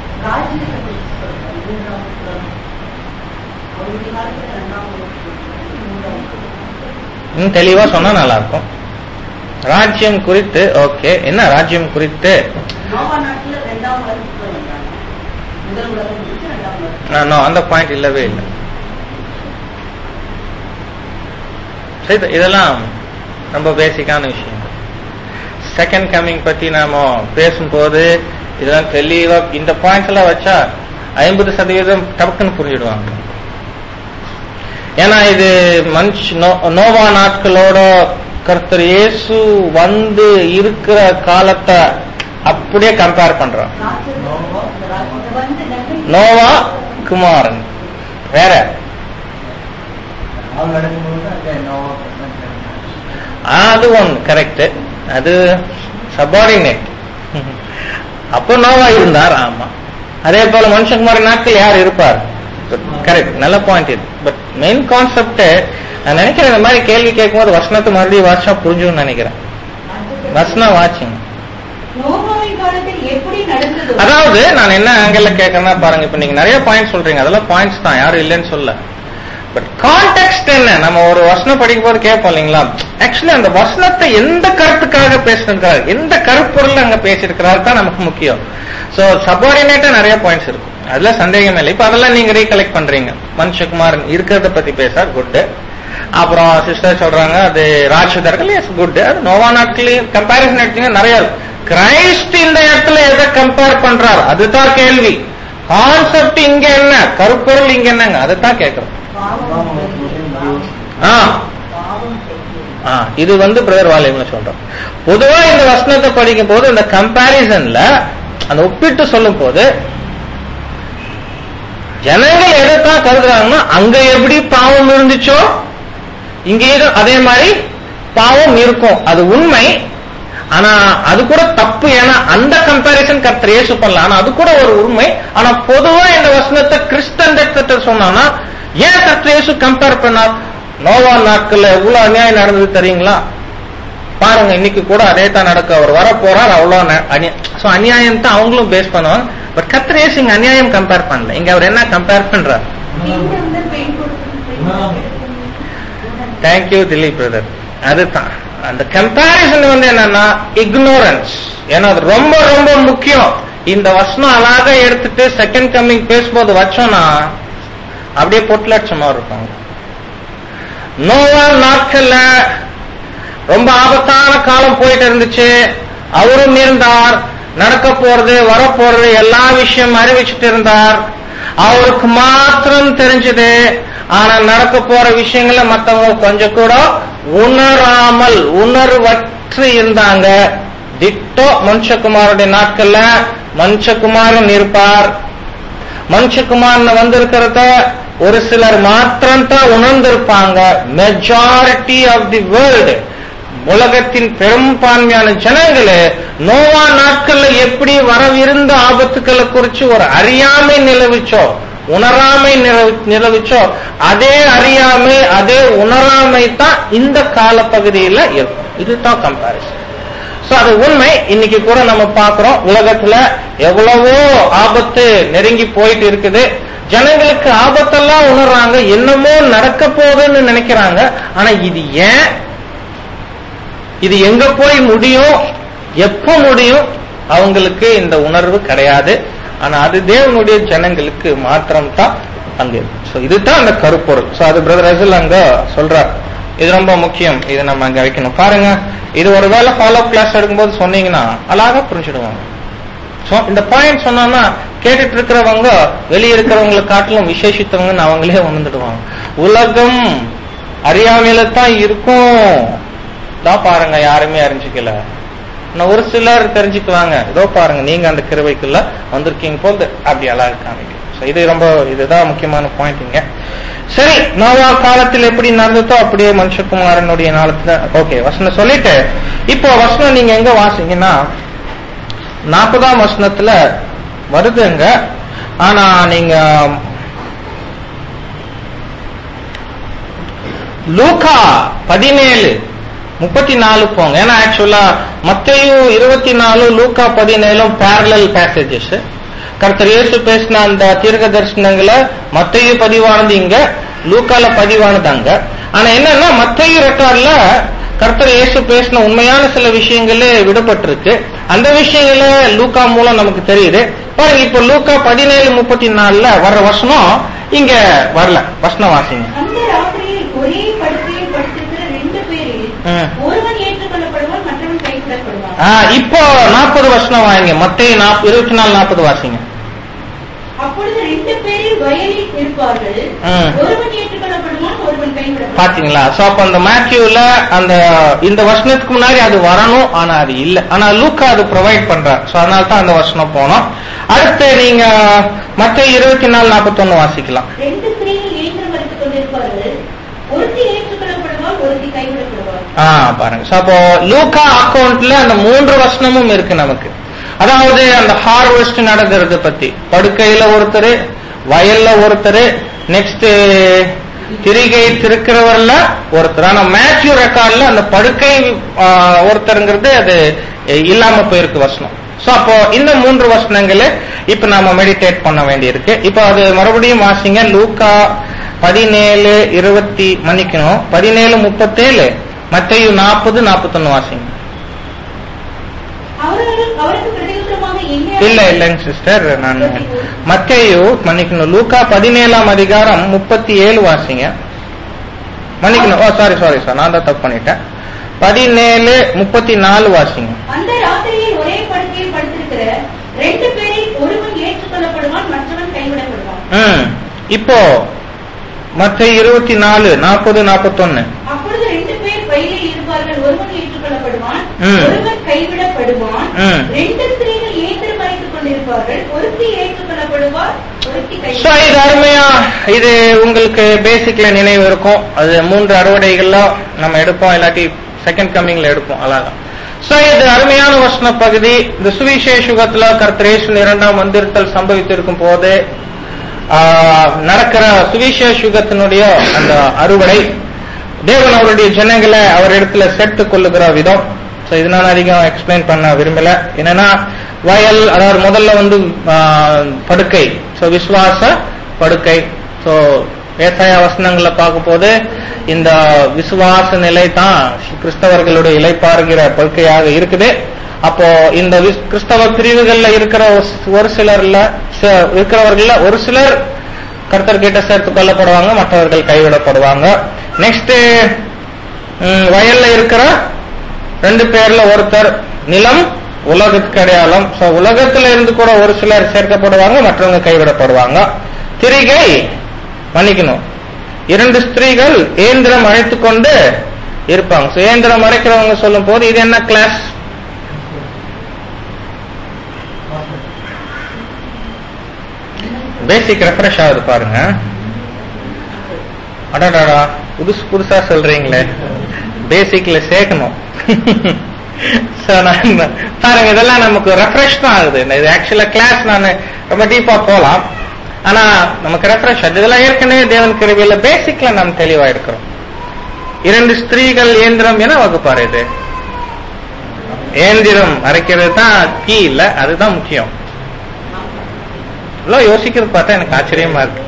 தெளிவா சொன்னா நல்லா இருக்கும். ராஜ்யம் குறித்து. ஓகே, என்ன ராஜ்யம் குறித்து? அந்த பாயிண்ட் இல்லவே இல்லை. இதெல்லாம் ரொம்ப பேசிக்கான விஷயம். செகண்ட் கமிங் பத்தி நாம பேசும்போது இதெல்லாம் தெளிவா இந்த பாயிண்ட்ஸ் எல்லாம் வச்சா 50% டக்குன்னு புரிஞ்சிடுவாங்க. ஏன்னா இது நோவா நாட்களோட கர்த்தர் இயேசு வந்து இருக்கிற காலத்தை அப்படியே கம்பேர் பண்றான். நோவா குமாரன் வேற, அது ஒன்று கரெக்ட், அது சபார்டினேட். அப்போ நோவா இருந்தார். ஆமா, அதே போல மனுஷகுமாரன் நாட்கள் யார் இருப்பார்? கரெக்ட், நல்ல பாயிண்ட் இது. பட் மெயின் கான்செப்ட் நான் நினைக்கிறேன், இந்த மாதிரி கேள்வி கேட்கும் போது வசனத்தை மறுபடியும் வாட்சா புரிஞ்சுன்னு நினைக்கிறேன். வசனம் வாட்சிங், அதாவது நான் என்ன ஆங்கிள் கேட்கறேன்னா பாருங்க, இப்ப நீங்க நிறைய பாயிண்ட் சொல்றீங்க, அதெல்லாம் பாயிண்ட்ஸ் தான், யாரும் இல்லைன்னு சொல்ல. பட் கான்டெக்ஸ்ட் என்ன? நம்ம ஒரு வசனம் படிக்கும் போது கேட்போம் இல்லைங்களா, ஆக்சுவலி அந்த வசனத்தை எந்த கருத்துக்காக பேசிருக்கிறார், எந்த கருப்பொருள் அங்க பேசிருக்கிறாரு தான் நமக்கு முக்கியம். சோ சபார்டினேட்டா நிறைய பாயிண்ட்ஸ் இருக்கும், அதுல சந்தேகம் இல்லை. இப்ப அதெல்லாம் நீங்க ரீகலெக்ட் பண்றீங்க. மனுஷகுமாரன் இருக்கிறத பத்தி பேசார், குட். அப்புறம் சிஸ்டர் சொல்றாங்க அது ராட்சதர்கள், எஸ் குட். அது நோவா நாட்களையும் கம்பேரிசன் எடுத்தீங்கன்னா நிறைய இருக்கும். கிரைஸ்ட் இந்த இடத்துல எதை கம்பேர் பண்றாரு அதுதான் கேள்வி. கான்செப்ட் இங்க என்ன, கருப்பொருள் இங்க என்னங்க, அதுதான் கேட்கிறோம். இது பிரதர் வால்யூம்ல சொல்றோம். பொதுவா இந்த வசனத்தை படிக்கும் போது இந்த கம்பேரிசன்ல அந்த ஒப்பிட்டு சொல்லும் போது ஜனங்கள் எதைத்தான் கருதுறாங்கன்னா, அங்க எப்படி பாவம் இருந்துச்சோ இங்கே அதே மாதிரி பாவம் இருக்கும், அது உண்மை. ஆனா அது கூட தப்பு, ஏன்னா அந்த கம்பேரிசன் கர்த்தர் இயேசு பண்ணலாம், ஆனா அது கூட ஒரு உண்மை. ஆனா பொதுவா இந்த வசனத்தை கிறிஸ்தன் சொன்னா ஏன் கர்த்தர் இயேசு கம்பேர் பண்ணார்? நோவா நாட்கள்ல எவ்வளவு அநியாயம் நடந்தது தெரியுங்களா? பாருங்க, இன்னைக்கு கூட அதே தான் நடக்க. அவர் வர போறார், அவ்வளவு அநியாயம் தான் அவங்களும் பேஸ் பண்ணுவாங்க. பட் கர்த்தர் இயேசு இங்க அநியாயம் கம்பேர் பண்ணல. இங்க அவர் என்ன கம்பேர் பண்றார்? Thank you Dilip brother. அதுதான் அந்த கம்பேரிசன் என்னன்னா இக்னோரன்ஸ். ஏன்னா அது ரொம்ப ரொம்ப முக்கியம். இந்த வசனம் அழகா எடுத்துட்டு செகண்ட் கம்மிங் பேசும்போது வச்சோம்னா அப்படியே பொட்டலட்சமா இருப்பாங்க. நோவா நாட்கள்ல ரொம்ப ஆபத்தான காலம் போயிட்டு இருந்துச்சு, அவரும் இருந்தார். நடக்க போறது வரப்போறது எல்லா விஷயம் அறிவிச்சுட்டு இருந்தார். அவருக்கு மாத்திரம் தெரிஞ்சது. ஆனா நடக்க போற விஷயங்கள மத்தவங்க கொஞ்சம் கூட உணராமல் உணர்வற்று இருந்தாங்க. திட்டோ மனுஷகுமாரனுடைய நாட்கள்ல மனுஷகுமாரன் இருப்பார். மனுஷகுமாரன் வந்திருக்கிறத ஒரு சிலர் மாத்திரம் தான் உணர்ந்திருப்பாங்க. மெஜாரிட்டி ஆஃப் தி வேர்ல்டு, உலகத்தின் பெரும்பான்மையான ஜனங்களே நோவா நாட்கள்ல எப்படி வரவிருந்த ஆபத்துக்களை குறிச்சு ஒரு அறியாமை நிலவிச்சோ, உணராமை நிலவிச்சோ, அதே அறியாமை அதே உணராமை தான் இந்த கால பகுதியில இருக்கும். இதுதான் கம்பாரிசன். சோ அது உண்மை. இன்னைக்கு கூட நம்ம பாக்குறோம், உலகத்துல எவ்வளவோ ஆபத்து நெருங்கி போயிட்டு இருக்குது. ஜனங்களுக்கு ஆபத்தெல்லாம் உணர்றாங்க, என்னமோ நடக்க போகுதுன்னு நினைக்கிறாங்க. ஆனா இது ஏன், இது எங்க போய் முடியும், எப்ப முடியும், அவங்களுக்கு இந்த உணர்வு கிடையாது. ஆனா அது தேவனுடைய ஜனங்களுக்கு மாத்திரம் தான் அங்க இருக்கு. சோ இதுதான் அந்த கருப்பொருள். சோ அது பிரதர் ரசல் அங்க சொல்றார். இது ரொம்ப முக்கியம், இது நம்ம அங்க வைக்கணும். பாருங்க, இது ஒருவேளை ஃபாலோ கிளாஸ் எடுக்கும்போது சொன்னீங்கன்னா அழகா புரிஞ்சிடுவாங்க. இந்த பாயிண்ட் சொன்னா கேட்டுட்டு இருக்கிறவங்க வெளியே இருக்கிறவங்களை காட்டிலும் விசேஷித்தவங்கன்னு அவங்களே உணர்ந்துடுவாங்க. உலகம் அறியாமையில தான் இருக்கும் தான் பாருங்க, யாருமே அறிஞ்சிக்கல. ஒரு சிலர் தெரிஞ்சுக்குவாங்க, இதோ பாருங்க நீங்க அந்த கிருபைக்குள்ள வந்திருக்கீங்க போது அப்படி எல்லாம் காமிக்கும். இதுதான் முக்கியமான பாயிண்ட் இங்க. சரி, நோவா காலத்தில் எப்படி நடந்ததோ அப்படியே மனுஷகுமாரனுடைய நாளத்துல. ஓகே, வசனம் சொல்லிட்டு இப்போ வசனம் நீங்க எங்க வாசிங்கன்னா 40ஆம் வசனத்துல வருதுங்க. ஆனா நீங்க லூக்கா 17:34 போங்க. ஏன்னா ஆக்சுவலா மத்தேயு 24 லூக்கா 17 பேரலல் பேசேஜஸ். கர்த்தர் இயேசு பேசின அந்த தீர்க்க தரிசனங்களை மத்தேயு பதிவானது இங்க, லூக்கால பதிவானது அங்க. ஆனா என்னன்னா மத்தேயு ரெக்கார்ட்ல கர்த்தர் இயேசு பேசின உண்மையான சில விஷயங்களே விடப்பட்டிருக்கு. அந்த விஷயங்கள லூக்கா மூலம் நமக்கு தெரியுது. பாருங்க, இப்ப லூக்கா 17:34 வர்ற வசனம் இங்க வரல. வசனம் வாசிங்க. அந்த ராத்திரியில் ஒரே படுக்கையில் படுத்திருக்கிற 2 பேரில் ஒருவன் ஏற்றுக்கொள்ளப்படுவான், மற்றவன் கைவிடப்படுவான். இப்போ 40 வசனம் வாங்க. மத்தேயு 24:40 வாசிங்க. அப்பொழுது 2 பேரில் வயலில் இருப்பார்கள், ஒருவன் ஏற்றுக்கொள்ளப்படுவான், ஒருவன் கைவிடப்படுவான். பாத்தீங்களா? சோ அப்ப அந்த மேத்யூல அந்த இந்த வசனத்துக்கு முன்னாடி அது வரணும், ஆனா அது இல்ல. ஆனா லூக்கா அது ப்ரொவைட் பண்றார். சோ அதனால தான் அந்த வசனம் போனோம். அடுத்து நீங்க மத்தேயு 24:41 வாசிக்கலாம். 2 ஸ்திரீகள் ஏற்றம் எடுத்துக் கொண்டிருப்பார்கள், ஒருத்தி ஏற்றுக்கொள்ளப்படுவாள், ஒருத்தி கைவிடப்படுவாள். பாருங்க. சோ அப்போ லூக்கா அக்கௌண்ட்ல அந்த 3 வசனமும் இருக்கு நமக்கு. அதாவது அந்த ஹார்வெஸ்ட் நடக்கிறது பத்தி, படுக்கையில ஒருத்தர், வயல்ல ஒருத்தர், நெக்ஸ்ட் திரிகை திருக்கிறவர்ல ஒருத்தர். ஆனா மேத்யூ ரெக்கார்ட்ல அந்த படுக்கை ஒருத்தருங்கிறது அது இல்லாம போயிருக்கு வசனம். சோ அப்போ இந்த 3 வசனங்களை இப்ப நாம மெடிடேட் பண்ண வேண்டி இருக்கு. இப்ப அது மறுபடியும் வாசிங்க. லூக்கா 17:37 மத்தேயு 40:41 வாசிங்க. இல்லைங்க சிஸ்டர், நான் மத்தேயு மன்னிக்கணும், லூக்கா 17ஆம் அதிகாரம் 37 வாசிங்க. மன்னிக்கணும், சாரி நான் தான் தப்பு பண்ணிட்டேன். 17:34 வாசிங்க. அந்த ராத்திரியில் ஒரே படுக்கையில் படுத்திருக்கிற 2 பேரில் ஒருவன் ஏற்றுக்கொள்ளப்படுவான், மற்றவன் கைவிடப்படுவான். இப்போ மத்தேயு 24:40-41. அப்பொழுது 2 பேர் வயலில் இருப்பார்கள், ஒருவன் ஏற்றுக்கொள்ளப்படுவான், ஒருவன் கைவிடப்படுவான். 2 ஸ்திரீகள் ஏற்றம் அழைத்துக் கொண்டிருப்பார்கள், ஒருத்தி ஏற்றுக்கொள்ளப்படுவார், ஒருத்தி கைவிடப்படுவார். இது அருமையா, இது உங்களுக்கு பேசிக்ல நினைவு இருக்கும். அது 3 அறுவடைகள்ல நம்ம எடுப்போம், இல்லாட்டி செகண்ட் கம்மிங்ல எடுப்போம். அழகா. சோ இது அருமையான வசன பகுதி. இந்த சுவிசேஷ யுகத்துல கர்த்தர் இயேசு 2ஆம் வந்திருத்தல் சம்பவித்திருக்கும் போது நடக்கிற சுவிசேஷ யுகத்தினுடைய அந்த அறுவடை, தேவன் அவருடைய ஜனங்களை அவர் இடத்துல சேர்த்துக் கொள்ளுகிற விதம். சோ இது நான் அதிகம் எக்ஸ்பிளைன் பண்ண விரும்பல. என்னன்னா வயல், அதாவது முதல்ல படுக்கை, சோ விசுவாச படுக்கை. சோ ஏசாயா வசனங்களை பார்க்கும் போது இந்த விசுவாச நிலை தான் கிறிஸ்தவர்களுடைய இளைப்பாறுகிற படுக்கையாக இருக்குது. அப்போ இந்த கிறிஸ்தவ பிரிவுகள்ல இருக்கிற ஒரு சிலர்ல இருக்கிறவர்கள ஒரு சிலர் கர்த்தர் கிட்ட சேர்த்து கொள்ளப்படுவாங்க, மற்றவர்கள் கைவிடப்படுவாங்க. நெக்ஸ்ட் வயல்ல இருக்கிற 2 பேர்ல ஒருத்தர் நிலம் உலகத்துக்கு அடையாளம். சோ உலகத்துல இருந்து கூட ஒரு சிலர் சேர்க்கப்படுவாங்க, மற்றவங்க கைவிடப்படுவாங்க. திரிகை மன்னிக்கணும், 2 ஸ்திரீகள் ஏந்திரம் அழைத்துக் கொண்டு இருப்பாங்க. சோ ஏந்திரம் அழைக்கிறவங்க சொல்லும் போது இது என்ன கிளாஸ்? பேசிக் ரெஃப்ரெஷ் ஆகுது பாருங்க. அடாடாடா, புதுசா சொல்றீங்களே, பேசிக்ல சேர்க்கணும். பாருங்க, இதெல்லாம் நமக்கு ரெஃப்ரெஷ் தான் ஆகுது. இது ஆக்சுவலா கிளாஸ் நான் ரொம்ப டீப்பா போலாம், ஆனா நமக்கு ரெஃப்ரெஷ் ஆகுது. இதெல்லாம் ஏற்கனவே தேவன் கிருபையில பேசிக்ல நம்ம தெளிவா இருக்கிறோம். 2 ஸ்திரீகள் ஏந்திரம் என வகுப்பாரு. இது ஏந்திரம் அரைக்கிறது தான் கீ இல்ல, அதுதான் முக்கியம். யோசிக்கிறது பார்த்தா எனக்கு ஆச்சரியமா இருக்கு.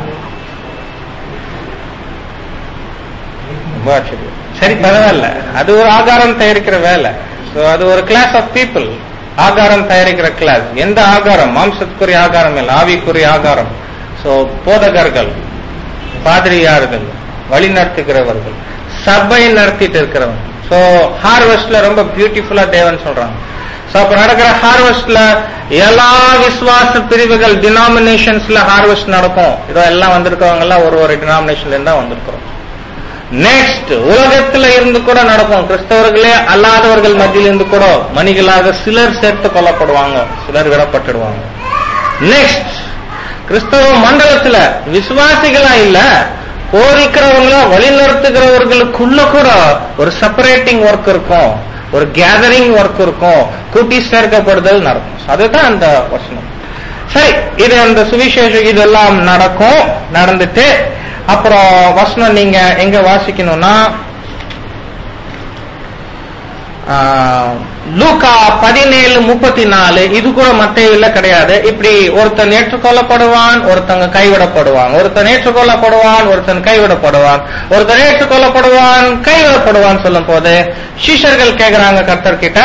சரி, பரவாயில்ல, அது ஒரு ஆகாரம் தயாரிக்கிற வேலை. அது ஒரு கிளாஸ் ஆஃப் பீப்புள், ஆகாரம் தயாரிக்கிற கிளாஸ். எந்த ஆகாரம்? மாம்சத்துக்குரிய ஆகாரம் இல்ல, ஆவிக்குரிய ஆகாரம். சோ போதகர்கள், பாதிரியார்கள், வழி நடத்துகிறவர்கள், சபை நடத்திட்டு இருக்கிறவங்க. சோ ஹார்வெஸ்ட்ல ரொம்ப பியூட்டிஃபுல்லா தேவன் சொல்றாங்க. அப்ப நடக்கிற ஹார்வெஸ்ட்ல எல்லா விசுவாச பிரிவுகள் டினாமினேஷன்ஸ்ல ஹார்வெஸ்ட் நடக்கும். இதோ எல்லாம் வந்திருக்கவங்க எல்லாம் ஒரு டினாமினேஷன்ல இருந்தா வந்திருக்கிறோம். நெக்ஸ்ட் உலகத்துல இருந்து கூட நடக்கும். கிறிஸ்தவர்களே அல்லாதவர்கள் மத்தியில இருந்து கூட மணிகளாக சிலர் சேர்த்து கொல்லப்படுவாங்க, சிலர் விடப்பட்டுடுவாங்க. நெக்ஸ்ட் கிறிஸ்தவ மண்டலத்துல விசுவாசிகளா இல்ல, போரிக்கிறவங்கள வழிநடத்துகிறவர்களுக்குள்ள கூட ஒரு செப்பரேட்டிங் ஒர்க் இருக்கும், ஒரு கேதரிங் ஒர்க் இருக்கும், கூட்டி சேர்க்கப்படுதல் நடக்கும். அதுதான் அந்த வசனம். சரி, இது அந்த சுவிசேஷம் இதெல்லாம் நடக்கும். நடந்துட்டு அப்புறம் வசனம் நீங்க எங்க வாசிக்கணும்னா லூக்கா 17:34. இது கூட மத்தேயுல கிடையாது. இப்படி ஒருத்தன் ஏற்றுக்கொள்ளப்படுவான், ஒருத்தங்க கைவிடப்படுவான், ஒருத்தன் ஏற்றுக்கொள்ளப்படுவான், ஒருத்தன் கைவிடப்படுவான், ஒருத்தன் ஏற்றுக்கொள்ளப்படுவான் கைவிடப்படுவான் சொல்லும் போது சீஷர்கள் கேட்கிறாங்க கர்த்தர் கிட்ட.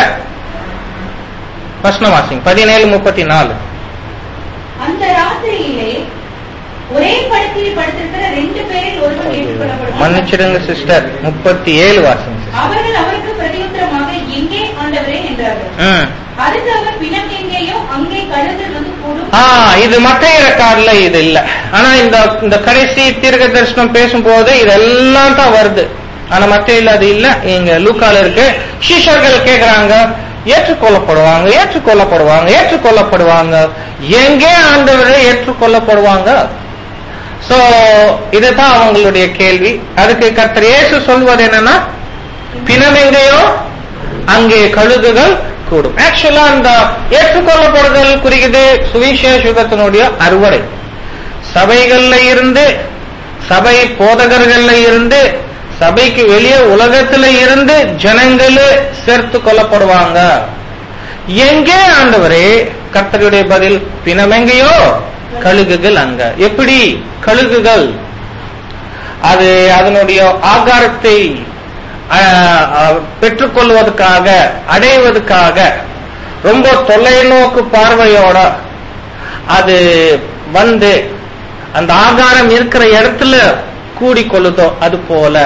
வசனம் வாசிங்க 17:34. அந்த ராத்திரியிலே ஒரே படுக்கையில் படுத்திருக்கிற 2 பேரில் ஒருவன் ஏற்றுக்கொள்ளப்படுவான். மன்னிச்சிடுங்க சிஸ்டர், 37 வாசிங்க. அவர்கள் அவருக்கு பிரதியுத்தரமாக எங்கே ஆண்டவரே என்றார்கள். அதுக்கு அவர் பிணம் எங்கேயோ அங்கே கழுகுகள் வந்து கூடும். இது மத்திய ரெக்கார்ட்ல இது இல்ல. ஆனா இந்த கடைசி தீர்க்க தரிசனம் பேசும்போது இதெல்லாம் தான் வருது. ஆனா மத்தியில அது இல்ல, இங்க லூக்கால இருக்கு. சீஷர்கள் கேக்குறாங்க ஏற்றுக்கொள்ளப்படுவாங்க, ஏற்றுக்கொள்ளப்படுவாங்க, ஏற்றுக்கொள்ளப்படுவாங்க, எங்கே ஆண்டவரே ஏற்றுக்கொள்ளப்படுவாங்க? சோ இதுதான் அவங்களுடைய கேள்வி. அதுக்கு கர்த்தர் இயேசு சொல்வது என்னன்னா, பிணம் எங்கேயோ அங்கே கழுகுகள் கூடும். ஆக்சுவலா அந்த ஏற்றுக்கொள்ளப்படுதல் குறிக்குது சுவிசேஷத்தினுடைய அறுவடை. சபைகள்ல இருந்து, சபை போதகர்கள்ல இருந்து, சபைக்கு வெளியே உலகத்துல இருந்து ஜனங்களே சேர்த்து கொள்ளப்படுவாங்க. எங்கே ஆண்டவரே? கர்த்தருடைய பதில், பிணம் எங்கேயோ கழுகுகள் அங்க. எப்படி கழுகுகள்? அது அதனுடைய ஆகாரத்தை பெற்றுக்கொள்வதற்காக, அடைவதற்காக ரொம்ப தொலைநோக்கு பார்வையோட அது வந்து அந்த ஆகாரம் இருக்கிற இடத்துல கூடிக்கொள்ளுதோ, அது போல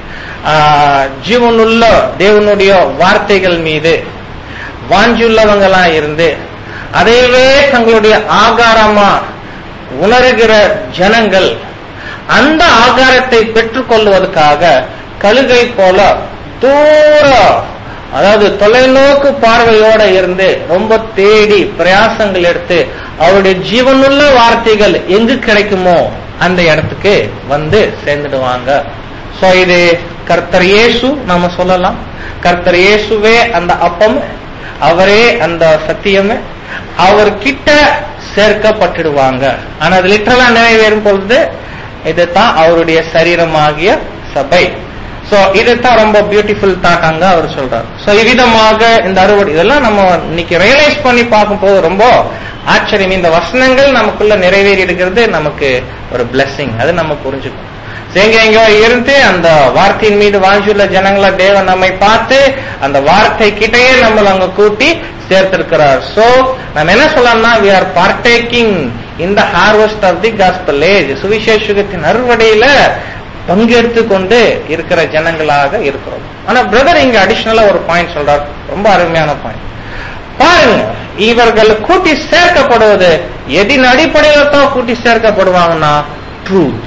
ஜீவனுள்ள தேவனுடைய வார்த்தைகள் மீது வாஞ்சுள்ளவங்களா இருந்து அதையவே தங்களுடைய ஆகாரமா உணர்கிற ஜனங்கள் அந்த ஆகாரத்தை பெற்றுக்கொள்வதற்காக கழுகை போல தூர, அதாவது தொலைநோக்கு பார்வையோட இருந்து ரொம்ப தேடி பிரயாசங்கள் எடுத்து அவருடைய ஜீவனுள்ள வார்த்தைகள் எங்கு கிடைக்குமோ அந்த இடத்துக்கு வந்து சேர்ந்துடுவாங்க. சோ இது கர்த்தர் இயேசு நாம சொல்லலாம். கர்த்தர் இயேசுவே அந்த அப்பம், அவரே அந்த சத்தியமே, அவர்கிட்ட சேர்க்கப்பட்டுடுவாங்க. ஆனா அது லிட்டரலா நிறைவேறும் பொழுது இதுதான் அவருடைய சரீரமாகிய சபை. சோ இதுதான் ரொம்ப பியூட்டிஃபுல் தாட் அங்க அவர் சொல்றார். சோ இவ்விதமாக இந்த அறுவடை இதெல்லாம் நம்ம இன்னைக்கு ரியலைஸ் பண்ணி பார்க்கும்போது ரொம்ப ஆச்சரியம். இந்த வசனங்கள் நமக்குள்ள நிறைவேறி இருக்கிறது நமக்கு ஒரு பிளெஸிங். அது நம்ம புரிஞ்சுக்கணும். எங்கெங்கோ இருந்து அந்த வார்த்தையின் மீது வாஞ்சுள்ள ஜனங்கள தேவன் நம்மை பார்த்து அந்த வார்த்தை கிட்டையே நம்மள அங்க கூட்டி சேர்த்திருக்கிறார். சோ நம்ம என்ன சொல்லலாம்னா, we are partaking in the harvest of the gospel age. சுவிசேஷத்தின் அறுவடையில பங்கெடுத்து கொண்டு இருக்கிற ஜனங்களாக இருக்கிறோம். ஆனா பிரதர் இங்க அடிஷனலா ஒரு பாயிண்ட் சொல்றார், ரொம்ப அருமையான பாயிண்ட். பாருங்க, இவர்கள் கூட்டி சேர்க்கப்படுவது எதின் அடிப்படையில தான் கூட்டி சேர்க்கப்படுவாங்கன்னா ட்ரூத்.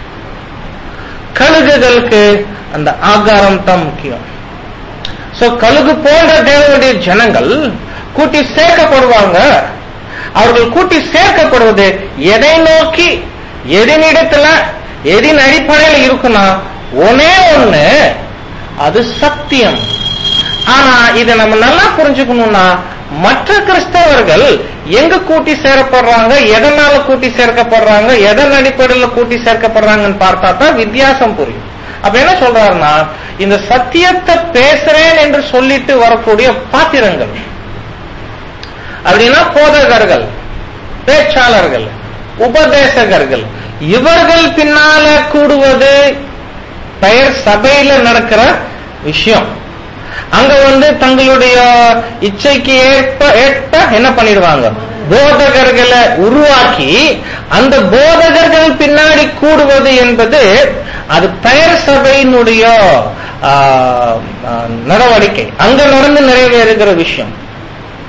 கழுகுகளுக்கு அந்த ஆகாரம் தான் முக்கியம். சோ கழுகு போன்ற தேவனுடைய ஜனங்கள் கூட்டி சேர்க்கப்படுவாங்க. அவர்கள் கூட்டி சேர்க்கப்படுவது எதை நோக்கி, எதினிடத்துல, எதின் அடிப்படையில் இருக்குன்னா ஒன்னே ஒண்ணு, அது சத்தியம். ஆனா இதை நம்ம நல்லா புரிஞ்சுக்கணும்னா, மற்ற கிறிஸ்தவர்கள் எங்க கூட்டி சேர்க்கப்படுறாங்க, எதனால கூட்டி சேர்க்கப்படுறாங்க, எதன் அடிப்படையில் கூட்டி சேர்க்கப்படுறாங்கன்னு பார்த்தா தான் வித்தியாசம் புரியும். அப்ப என்ன சொல்றாருன்னா, இந்த சத்தியத்தை பேசுறேன் என்று சொல்லிட்டு வரக்கூடிய பாத்திரங்கள், அப்படின்னா போதகர்கள், பேச்சாளர்கள், உபதேசகர்கள், இவர்கள் பின்னால கூடுவது பெயர் சபையில நடக்கிற விஷயம். அங்க தங்களுடைய இச்சைக்கு ஏற்ப என்ன பண்ணிடுவாங்க, போதகர்களை உருவாக்கி அந்த போதகர்கள் பின்னாடி கூடுவது என்பது அது பெயர் சபையினுடைய நடவடிக்கை, அங்க நடந்து நிறைவேறுகிற விஷயம்.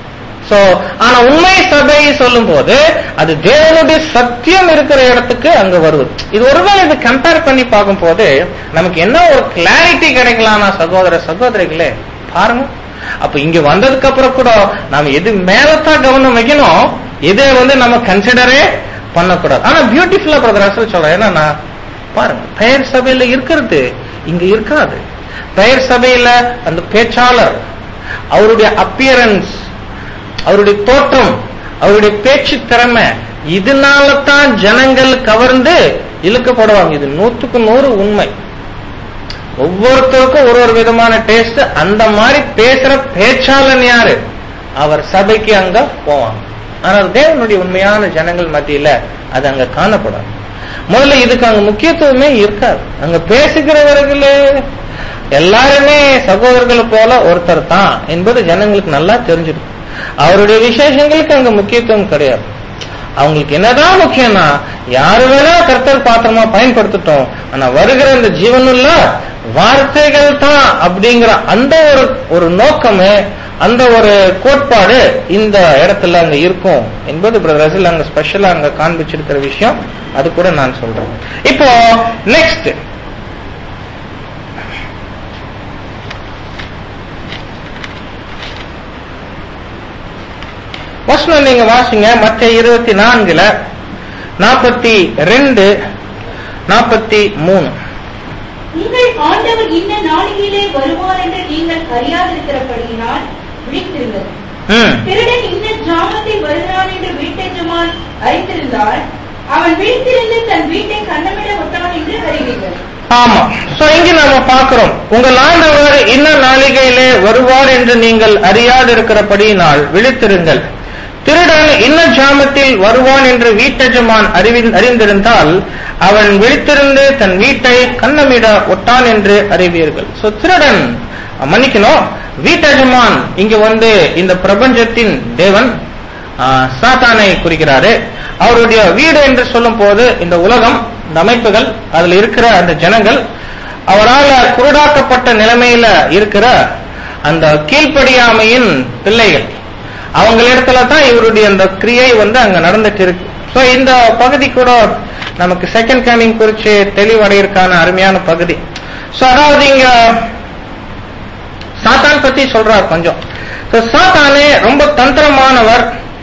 சோ ஆனா உண்மை சபை சொல்லும் போது அது தேவனுடைய சத்தியம் இருக்கிற இடத்துக்கு அங்க வருவது. இது ஒருவேளை இது கம்பேர் பண்ணி பார்க்கும் போது நமக்கு என்ன ஒரு கிளாரிட்டி கிடைக்கலாம் சகோதர சகோதரிகளே பாருங்க. அப்ப இங்க வந்ததுக்கு அப்புறம் கூட நாம எது மேலதான் கவனம் வைக்கணும், எதை நம்ம கன்சிடரே பண்ணக்கூடாது. ஆனா பியூட்டிஃபுல்லா பிரதர் சொல்றேன் என்னன்னா பாருங்க, பெயர் சபையில இருக்கிறது இங்க இருக்காது. பெயர் சபையில அந்த பேச்சாளர், அவருடைய அப்பியரன்ஸ், அவருடைய தோற்றம், அவருடைய பேச்சு திறமை, இதனால தான் ஜனங்கள் கவர்ந்து இழுக்கப்படுவாங்க. இது 100% உண்மை. ஒவ்வொருத்தருக்கும் ஒரு விதமான டேஸ்ட். அந்த மாதிரி பேசுற பேச்சாளன் யாரு, அவர் சபைக்கு அங்க போவாங்க. ஆனால் தேவனுடைய உண்மையான ஜனங்கள் மத்தியில அது அங்க காணப்படாது. முதல்ல இதுக்கு அங்க முக்கியத்துவமே இருக்காது. அங்க பேசுகிறவர்களே எல்லாருமே சகோதரர்கள் போல ஒருத்தர் தான் என்பது ஜனங்களுக்கு நல்லா தெரிஞ்சிருக்கும். அவருடைய விசேஷங்களுக்கு அங்க முக்கியத்துவம் கிடையாது. அவங்களுக்கு என்னதான் முக்கியம்னா யாரு வேணா கர்த்தர் பாத்திரமா பயன்படுத்தட்டும், ஆனா வருகிற இந்த ஜீவனுள்ள வார்த்தைகள் தான் அப்படிங்கிற அந்த ஒரு நோக்கமே, அந்த ஒரு கோட்பாடு இந்த இடத்துல அங்க இருக்கும் என்பது பிரதர் அங்க ஸ்பெஷலா அங்க காண்பிச்சிருக்கிற விஷயம். அது கூட நான் சொல்றேன். இப்போ நெக்ஸ்ட் வசனம் நீங்க வாசிங்க. மத்திய 24 42 43. உங்கள் ஆண்டவர் இன்ன நாளிலே வருவார் என்று நீங்கள் அறியாதிருக்கிறபடியினால் விழித்திருங்கள். திருடன் இன்ன ஜாமத்தில் வருகிறான் என்று வீட்டெஜமான் அறிந்திருந்தால் அவன் விழித்திருந்து தன் வீட்டை கண்ணமிட விட்டான் என்று அறிவீர்கள். ஆமா. சோ இங்க நாம பார்க்கிறோம், உங்கள் ஆண்டவர் இன்ன நாளிகையிலே வருவார் என்று நீங்கள் அறியாதிருக்கிறபடியினால் விழித்திருங்கள். திருடன் இன்ன ஜாமத்தில் வருவான் என்று வீட்டெஜமான் அறிந்திருந்தால் அவன் விழித்திருந்து தன் வீட்டை கண்ணமிட ஒட்டான் என்று அறிவீர்கள். சோ திருடன், மன்னிக்கணும், வீட்டெஜமான் இங்க இந்த பிரபஞ்சத்தின் தேவன் சாத்தானை குறிக்கிறாரு. அவருடைய வீடு என்று சொல்லும் போது இந்த உலகம், இந்த அமைப்புகள், அதுல இருக்கிற அந்த ஜனங்கள், அவரால் குருடாக்கப்பட்ட நிலைமையில இருக்கிற அந்த கீழ்ப்படியாமையின் பிள்ளைகள், அவங்களிடத்துல தான் இவருடைய அந்த கிரியை அங்க நடந்துட்டு இருக்கு. சோ இந்த பகுதி கூட நமக்கு செகண்ட் கமிங் குறிச்சு தெளிவடையிற்கான அருமையான பகுதி. சோ அதாவது இங்க சாத்தான் பத்தி சொல்றார் கொஞ்சம். சாத்தானே ரொம்ப தந்திரமானவர்.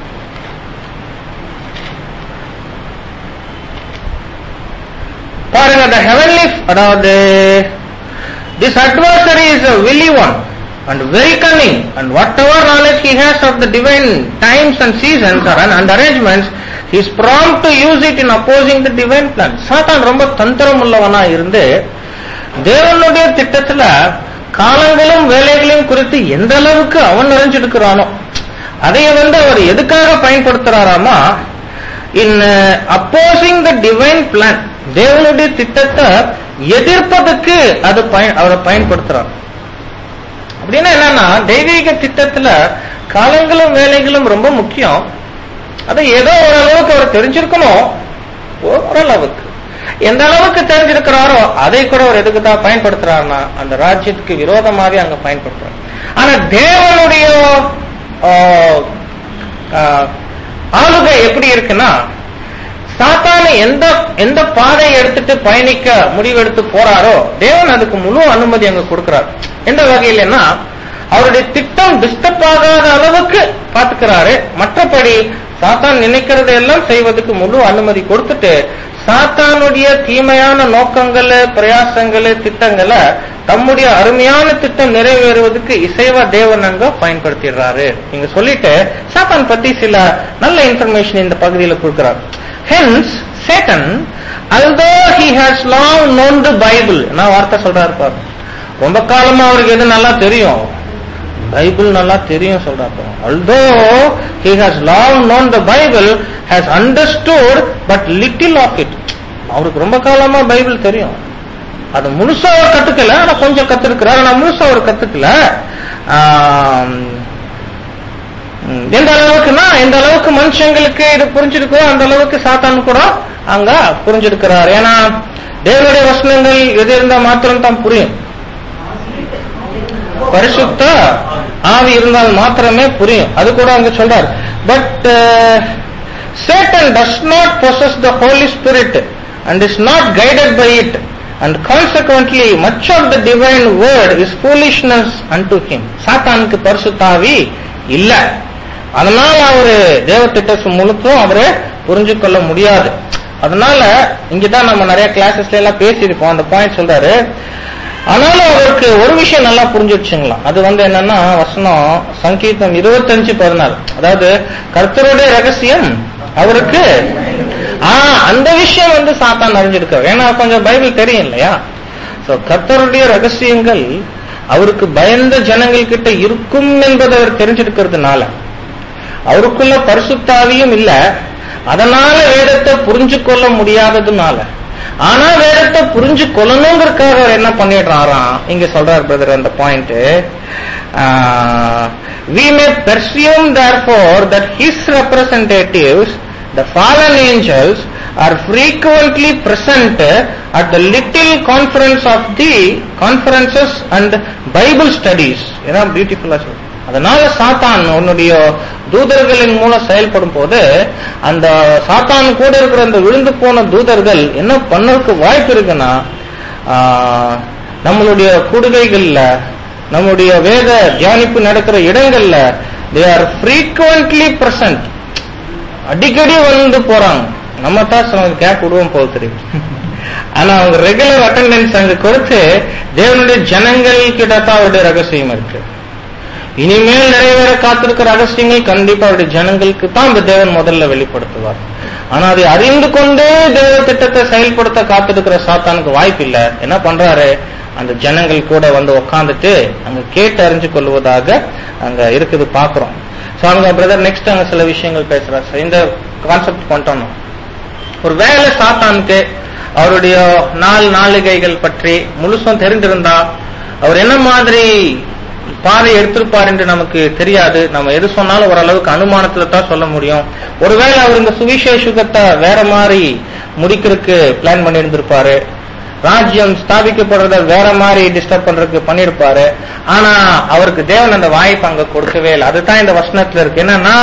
பாருங்க, the heavenly, அதாவது this adversary is a wily one and very cunning, and whatever knowledge he has of the divine times and seasons and arrangements, he is prompt to use it in opposing the divine plan. சாத்தான் ரொம்ப தந்திரம் உள்ளவனா இருந்து தேவனுடைய திட்டத்துல காலங்களும் வேலைகளையும் குறித்து எந்த அளவுக்கு அவன் நிறைஞ்சிருக்கிறானோ அதை அவர் எதுக்காக பயன்படுத்துறாராமா, in opposing the divine plan, தேவனுடைய திட்டத்தை எதிர்ப்பதற்கு அவரை பயன்படுத்துறார். அப்படின்னா என்னன்னா, தெய்வீக திட்டத்துல காலங்களும் வேலைகளும் ரொம்ப முக்கியம். அதை ஏதோ ஓரளவுக்கு அவர் தெரிஞ்சிருக்கணும். ஓரளவுக்கு எந்த அளவுக்கு தெரிஞ்சிருக்கிறாரோ அதை கூட அவர் எதுக்கு தான் பயன்படுத்துறாருன்னா அந்த ராஜ்யத்துக்கு விரோதமாவே அங்க பயன்படுத்துறாரு. ஆனா தேவனுடைய ஆளுகை எப்படி இருக்குன்னா, சாத்தானை எந்த பாதையை எடுத்துட்டு பயணிக்க முடிவெடுத்து போறாரோ தேவன் அதுக்கு முழு அனுமதி அங்க கொடுக்கிறார். எந்த வகையிலன்னா, அவருடைய திட்டம் டிஸ்டர்ப் ஆகாத அளவுக்கு பாத்துக்கிறாரு. மற்றபடி சாத்தான் நினைக்கிறத எல்லாம் செய்வதற்கு முழு அனுமதி கொடுத்துட்டு சாத்தானுடைய தீமையான நோக்கங்கள், பிரயாசங்கள், திட்டங்களை தம்முடைய அருமையான திட்டம் நிறைவேறுவதற்கு இசைவா தேவன் அங்க பயன்படுத்திடுறாரு. நீங்க சொல்லிட்டு சாத்தான் பத்தி சில நல்ல இன்ஃபர்மேஷன் இந்த பகுதியில் கொடுக்கிறார். Hence, Satan, although he has long known the Bible, நான் வார்த்தை சொல்றாரு பாரு, ரொம்ப காலமா அவருக்கு எது நல்லா தெரியும், பைபிள் நல்லா தெரியும் சொல்றாரு. Although he has long known the Bible, has understood but little of it. அவருக்கு ரொம்ப காலமா பைபிள் தெரியும், அது முழுசா அவர் கத்துக்கல, ஆனா கொஞ்சம் கத்துருக்கிறார், ஆனா முழுசா அவர் கத்துக்கல. எந்த அளவுக்குன்னா, எந்த அளவுக்கு மனுஷங்களுக்கு இது புரிஞ்சிருக்கோ அந்த அளவுக்கு சாத்தான் கூட அங்க புரிஞ்சிருக்கிறார். ஏன்னா தேவனுடைய வசனங்கள் எது இருந்தா மாத்திரம் தான் புரியும். பரிசுத்த ஆவி இருந்தால் மாத்திரமே புரியும். அது கூட அங்க சொல்றார். But Satan does not possess the Holy Spirit and is not guided by it, and consequently much of the divine word is foolishness unto him. சாத்தானுக்கு பரிசுத்தாவி இல்ல, அதனால அவரு தேவத்திட்டம் முழுக்கும் அவரை புரிஞ்சு கொள்ள முடியாது. அதனால இங்கதான் நம்ம நிறைய கிளாஸஸ்ல எல்லாம் பேசியிருப்போம். அந்த பாயிண்ட் சொல்றாரு. ஆனாலும் அவருக்கு ஒரு விஷயம் நல்லா புரிஞ்சிடுச்சுங்களா. அது என்னன்னா வசனம் சங்கீதம் 25:14. அதாவது கர்த்தருடைய ரகசியம் அவருக்கு அந்த விஷயம் சாத்தான் அறிஞ்சிருக்காரு. ஏன்னா கொஞ்சம் பைபிள் தெரியும் இல்லையா. சோ கர்த்தருடைய ரகசியங்கள் அவருக்கு பயந்த ஜனங்கள் கிட்ட இருக்கும் என்பதை அவர் தெரிஞ்சிருக்கிறதுனால, அவருக்குள்ள பரிசுத்தாவியும் இல்ல, அதனால வேதத்தை புரிஞ்சு கொள்ள முடியாததுனால, ஆனா வேதத்தை புரிஞ்சு கொள்ளணுங்கிறதுக்காக அவர் என்ன பண்ணிடுறாராம். இங்க சொல்றாரு பிரதர் அந்த point. We may presume therefore that his representatives, the fallen angels, are frequently present at the little conferences and Bible studies. ஏன்னா பியூட்டிஃபுல்லா சொல்ற. அதனால சாத்தான் உன்னுடைய தூதர்களின் மூலம் செயல்படும் போது அந்த சாத்தான் கூட இருக்கிற அந்த விழுந்து போன தூதர்கள் என்ன பண்ணறதுக்கு வாய்ப்பு இருக்குன்னா, நம்மளுடைய கூடுகைகள்ல, நம்முடைய வேத தியானிப்பு நடக்கிற இடங்கள்ல they are frequently present. அடிக்கடி வந்து போறாங்க. நம்ம தான் கேப் விடுவோம் போல் தெரியும். ஆனா அவங்க ரெகுலர் அட்டெண்டன்ஸ் அங்க கொடுத்து தேவனுடைய ஜனங்கள் கிட்டத்தான் அவருடைய ரகசியம் இருக்கு. இனிமேல் நிறைவேற காத்திருக்கிற ரகசியங்கள் கண்டிப்பா அவருடைய ஜனங்களுக்கு தான் அந்த தேவன் முதல்ல வெளிப்படுத்துவார். ஆனா அதை அறிந்து கொண்டே தேவ திட்டத்தை செயல்படுத்த காத்திருக்கிற சாத்தானுக்கு வாய்ப்பு இல்ல. என்ன பண்றாரு, அந்த ஜனங்கள் கூட உட்காந்துட்டு அங்க கேட்டு அறிஞ்சு கொள்வதாக அங்க இருக்குது பாக்குறோம். சோ அங்க பிரதர் நெக்ஸ்ட் அங்க சில விஷயங்கள் பேசுறாரு. இந்த கான்செப்ட் கொண்டோம். ஒரு வேலை சாத்தானுக்கு அவருடைய நாளிகைகள் பற்றி முழுசும் தெரிந்திருந்தா அவர் என்ன மாதிரி பாதை எடுத்திருப்பார் என்று நமக்கு தெரியாது. நம்ம எது சொன்னாலும் ஓரளவுக்கு அனுமானத்துல தான் சொல்ல முடியும். ஒருவேளை அவர் இந்த சுவிசேஷத்தை வேற மாதிரி முடிக்கிறதுக்கு பிளான் பண்ணி இருந்திருப்பாரு. ராஜ்யம் ஸ்தாபிக்கப்படுறத வேற மாதிரி டிஸ்டர்ப் பண்றதுக்கு பண்ணிருப்பாரு. ஆனா அவருக்கு தேவன் அந்த வாய்ப்பு அங்க கொடுக்கவே இல்லை. அதுதான் இந்த வசனத்துல இருக்கு. என்னன்னா,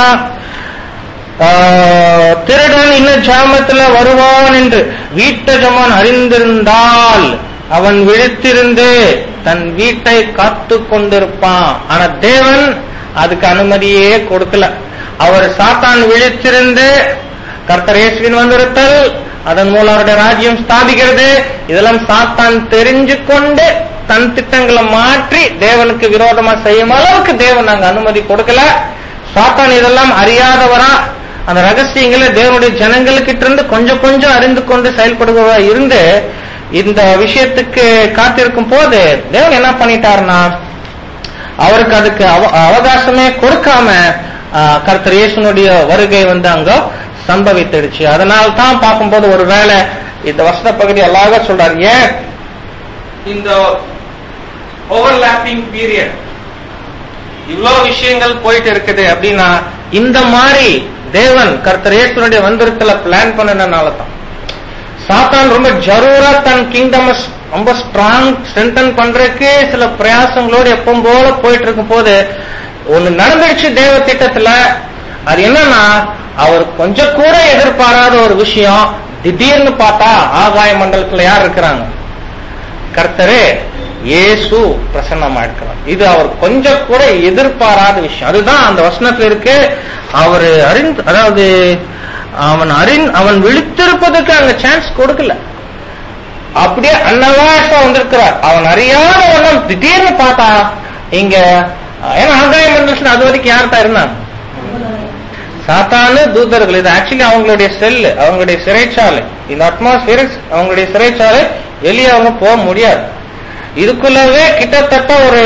திருடன் இன்னும் ஜாமத்துல வருவான் என்று வீட்டஜமான் அறிந்திருந்தால் அவன் விழித்திருந்து தன் வீட்டை காத்து கொண்டிருப்பான். ஆனா தேவன் அதுக்கு அனுமதியே கொடுக்கல. அவர் சாத்தான் விழித்திருந்து கர்த்தர் இயேசுவின் வந்திருத்தல், அதன் மூலம் அவருடைய ராஜ்யம் ஸ்தாபிக்கிறது, இதெல்லாம் சாத்தான் தெரிஞ்சு கொண்டு தன் திட்டங்களை மாற்றி தேவனுக்கு விரோதமா செய்யும் அளவுக்கு தேவன் அங்க அனுமதி கொடுக்கல. சாத்தான் இதெல்லாம் அறியாதவரா அந்த ரகசியங்களை தேவனுடைய ஜனங்களுக்கிட்ட இருந்து கொஞ்சம் கொஞ்சம் அறிந்து கொண்டு செயல்படுவதா இருந்து இந்த விஷயத்துக்கு காத்திருக்கும் போது தேவன் என்ன பண்ணிட்டாருன்னா, அவருக்கு அதுக்கு அவகாசமே கொடுக்காம கர்த்தர் இயேசுனுடைய வருகை அங்க சம்பவித்திடுச்சு. அதனால தான் பார்க்கும்போது ஒருவேளை இந்த வசன பகுதி அழகா சொல்றாரு. ஏன் இந்த ஓவர்லாப்பிங் பீரியட் இவ்வளவு விஷயங்கள் போயிட்டு இருக்குது அப்படின்னா, இந்த மாதிரி தேவன் கர்த்தர் இயேசுனுடைய வந்திருக்கல பிளான் பண்ணனால தான். சாத்தான் ரொம்ப ஜரூரா தன் கிங்டம் ரொம்ப ஸ்ட்ரென்தன் பண்றதுக்கு சில பிரயாசங்களோடு எப்பவும் போல போயிட்டு இருக்கும் போது ஒண்ணு நடந்துருச்சு தேவ திட்டத்துல. அது என்னன்னா, அவர் கொஞ்சம் கூட எதிர்பாராத ஒரு விஷயம். திடீர்னு பார்த்தா ஆகாய மண்டலத்துல யார் இருக்கிறாங்க? கர்த்தரே இயேசு பிரசன்னமா இருக்கிறார். இது அவர் கொஞ்சம் கூட எதிர்பாராத விஷயம். அதுதான் அந்த வசனத்துல இருக்கு. அவரு அதாவது அவன் விழித்திருப்பதற்கு அங்க சான்ஸ் கொடுக்கல. அப்படியே அன்னவாசம் வந்திருக்கிறார். அவன் அறியாத திடீர்னு பார்த்தா இங்க, ஏன்னா ஆகாய மண்டலத்துல அது வரைக்கும் யார் தான் இருந்தாங்க? சாத்தானு தூதர்கள். இது ஆக்சுவலி அவங்களுடைய செல்லு, அவங்களுடைய சிறைச்சாலை. இந்த அட்மாஸ்பியர் அவங்களுடைய சிறைச்சாலை. வெளியே அவங்க போக முடியாது. இதுக்குள்ளவே கிட்டத்தட்ட ஒரு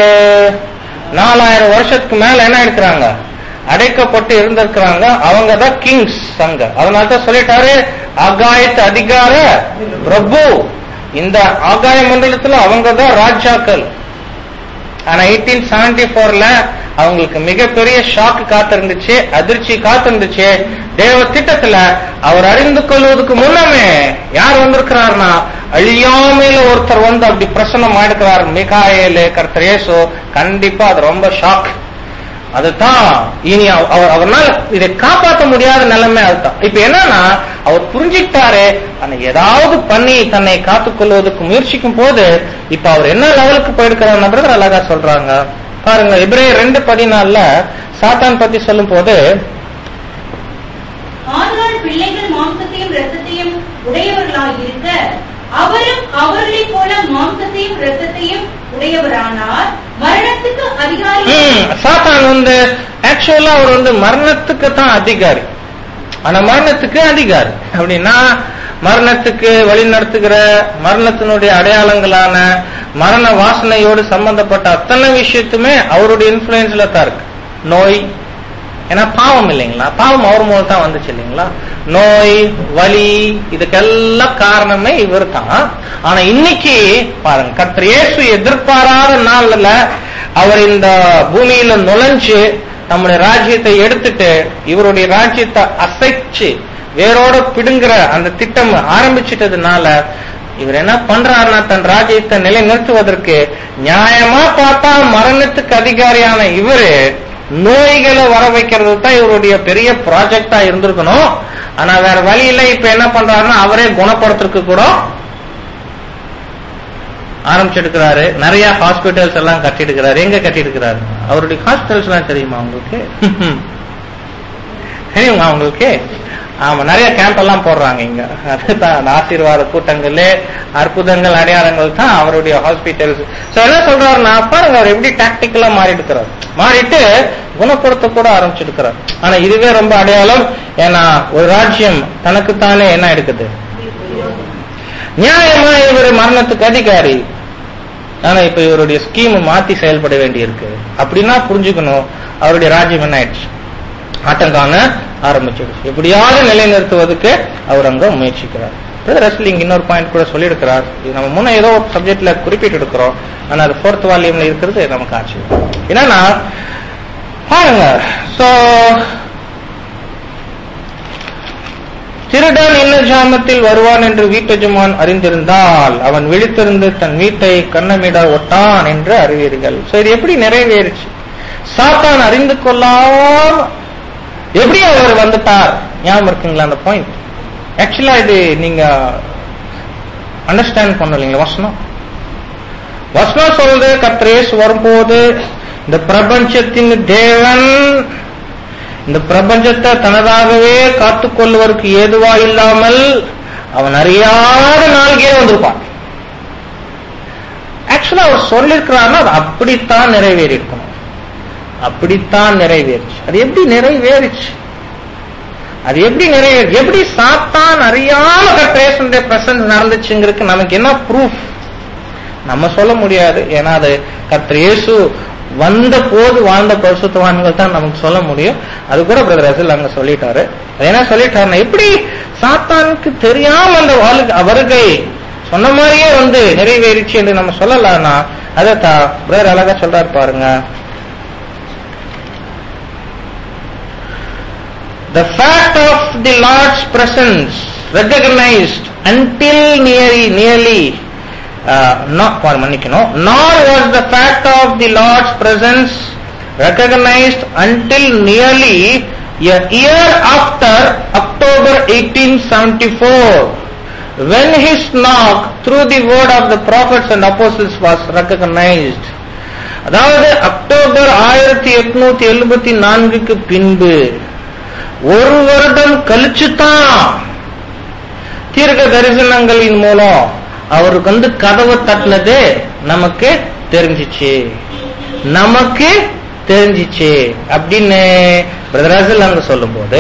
4000 வருஷத்துக்கு மேல என்ன இருக்கிறாங்க, அடைக்கப்பட்டு இருந்திருக்கிறாங்க. அவங்க தான் கிங்ஸ் அங்க. அதனாலதான் சொல்லிட்டாரு ஆகாயத்து அதிகார பிரபு. இந்த ஆகாய மண்டலத்துல அவங்க தான் ராஜாக்கள். ஆனா 1874ல அவங்களுக்கு மிகப்பெரிய ஷாக் காத்திருந்துச்சு, அதிர்ச்சி காத்திருந்துச்சு. தேவ திட்டத்துல அவர் அறிந்து கொள்வதற்கு முன்னமே யார் வந்திருக்கிறார்னா அழியாமையில ஒருத்தர் வந்து அப்படி பிரசன்னம் ஆயிடுக்கிறார் மிகாயேலு கர்த்தர் இயேசு, கண்டிப்பா அது ரொம்ப ஷாக். அதுதான் இனி அவர்னால இதை காப்பாற்ற முடியாத நிலைமை. அதுதான் இப்ப என்னன்னா அவர் புரிஞ்சுக்கிட்டாரு, ஏதாவது பண்ணி தன்னை காத்துக்கொள்வதற்கு முயற்சிக்கும் போது இப்ப அவர் என்ன லெவலுக்கு போயிருக்கிறார் அழகா சொல்றாங்க பாருங்க. எபிரேயர் 2:14 சாத்தான் பத்தி சொல்லும் போது, ஆனால் பிள்ளைகள் மாம்சத்தையும் இரத்தத்தையும் உடையவர்களாக இருக்க அவரும் அவர்களைப் போல மாம்சத்தையும் இரத்தத்தையும் உடையவரானார், மரணத்துக்கு அதிகாரி. சாத்தான் வந்து ஆக்சுவலா அவர் வந்து மரணத்துக்கு தான் அதிகாரி. ஆனா மரணத்துக்கு அதிகாரி அப்படின்னா மரணத்துக்கு வழி நடத்துகிற மரணத்தினுடைய அடையாளங்களான மரண வாசனையோடு சம்பந்தப்பட்ட அத்தனை விஷயத்துமே அவருடைய இன்ஃபுளுன்ஸ்ல தான் இருக்கு. நோய், ஏன்னா பாவம் இல்லைங்களா, பாவம் அவர் மூலம் தான் வந்துச்சு இல்லைங்களா. நோய், வலி, இதுக்கெல்லாம் காரணமே இவர் தான். ஆனா இன்னைக்கு பாருங்க, கர்த்தர் இயேசு எதிர்பாராத நாள்ல அவர் இந்த பூமியில நுழைஞ்சு நம்முடைய ராஜ்யத்தை எடுத்துட்டு இவருடைய ராஜ்யத்தை அசைச்சு வேரோட பிடுங்குற அந்த திட்டம் ஆரம்பிச்சிட்டதுனால இவர் என்ன பண்றாருன்னா தன் ராஜ்யத்தை நிலைநிறுத்துவதற்கு நியாயமா பார்த்தா மரணத்துக்கு அதிகாரியான இவரு நோய்களை வர வைக்கிறது தான் இவருடைய பெரிய ப்ராஜெக்டா இருந்திருக்கணும். ஆனா வேற வழியில இப்ப என்ன பண்றாருன்னா அவரே குணப்படுத்துறதுக்கு கூட ஆரம்பிச்சிருக்கிறாரு. நிறைய ஹாஸ்பிட்டல்ஸ் எல்லாம் கட்டிடுக்கிறாரு. எங்க கட்டிடுக்கிறாரு? அவருடைய ஹாஸ்பிட்டல்ஸ் எல்லாம் தெரியுமா உங்களுக்கு? தெரியுமா உங்களுக்கு? ஆமா, நிறைய கேம்ப் எல்லாம் போடுறாங்க இங்க. அதுதான் ஆசீர்வாத கூட்டங்கள்ல அற்புதங்கள் அடையாளங்கள் தான் அவருடைய ஹாஸ்பிட்டல்ஸ். என்ன சொல்றாருன்னா பாருங்க, அவர் எப்படி டாக்டிக்கலா மாறிடுக்கிறார், மாறிட்டு குணப்படுத்த கூட ஆரம்பிச்சிருக்கிறார். ஆனா இதுவே ரொம்ப அடையாளம். ஏன்னா ஒரு ராஜ்யம் தனக்குத்தானே என்ன எடுக்குது, நியாயமா இவர் மரணத்துக்கு அதிகாரி. ஆனா இப்ப இவருடைய ஸ்கீம் மாத்தி செயல்பட வேண்டி இருக்கு. அப்படின்னா புரிஞ்சுக்கணும் அவருடைய ராஜ்யம் என்ன ஆயிடுச்சு, ஆட்டங்கான ஆரம்பிச்சிடுச்சு. எப்படியாவது நிலைநிறுத்துவதற்கு அவர் அங்க முயற்சிக்கிறார். ரெஸ்லிங் இன்னொரு பாயிண்ட் கூட சொல்லியிருக்கிறார். இது நம்ம முன்ன ஏதோ சப்ஜெக்ட்ல குறிப்பிட்டு இருக்கிறோம். ஆனா அது 4th வால்யூம்ல இருக்கிறது நமக்கு ஆச்சரியம். என்னன்னா பாருங்க, சோ திருடன் இன்ன ஜாமத்தில் வருவான் என்று வீட்டெஜமான் அறிந்திருந்தால் அவன் விழித்திருந்து தன் வீட்டை கண்ணமிட ஒட்டான் என்று அறிவீர்கள். சோ இது எப்படி நிறைவேறுச்சு? சாத்தான் அறிந்து கொள்ளாம எப்படி அவர் வந்துட்டார்? ஞாபகம் இருக்குங்களா அந்த பாயிண்ட்? ஆக்சுவலா இது நீங்க அண்டர்ஸ்டாண்ட் பண்ணலீங்க. வசனம் சொல்றது கர்த்தர் இயேசு வரும்போது இந்த பிரபஞ்சத்தின் தேவன் இந்த பிரபஞ்சத்தை தனதாகவே காத்துக்கொள்வதற்கு ஏதுவா இல்லாமல் அவன் அறியாத நாளைக்கே வந்திருப்பான். ஆக்சுவலா அவர் சொல்லிருக்கிறாருன்னா அது அப்படித்தான் நிறைவேறி இருக்கணும். அப்படித்தான் நிறைவேறிச்சு. அது எப்படி நிறைவேறிச்சு? அது எப்படி நிறைவேறி? எப்படி சாத்தான் அறியாம கர்த்தருடைய பிரசன்ஸ் நடந்துச்சுங்கிறதுக்கு நமக்கு என்ன ப்ரூஃப்? நம்ம சொல்ல முடியாது. ஏன்னா அது கர்த்தர் இயேசு வந்த போது வாழ்ந்த பரிசுத்தவான்கள் தான் நமக்கு சொல்ல முடியும். அது கூட பிரதர் ரசல் அங்க சொல்லிட்டாரு. என்ன சொல்லிட்டாருன்னா, எப்படி சாத்தானுக்கு தெரியாம அந்த வருகை சொன்ன மாதிரியே வந்து நிறைவேறிச்சு என்று நம்ம சொல்லலாம்னா அதைத்தான் பிரதர் அழகா சொல்றாரு பாருங்க. The fact of the Lord's presence recognized until nearly nor was the fact of the Lord's presence recognized until nearly a year after October 1874 when his knock through the word of the prophets and apostles was recognized. அதாவது October 1874க்கு பின்பு ஒரு வருடம் கழிச்சுதான் தீர்க்க தரிசனங்களின் மூலம் அவருக்கு வந்து கதவை தட்டினது நமக்கு தெரிஞ்சிச்சு அப்படின்னு பிரதராசல் அங்க சொல்லும் போது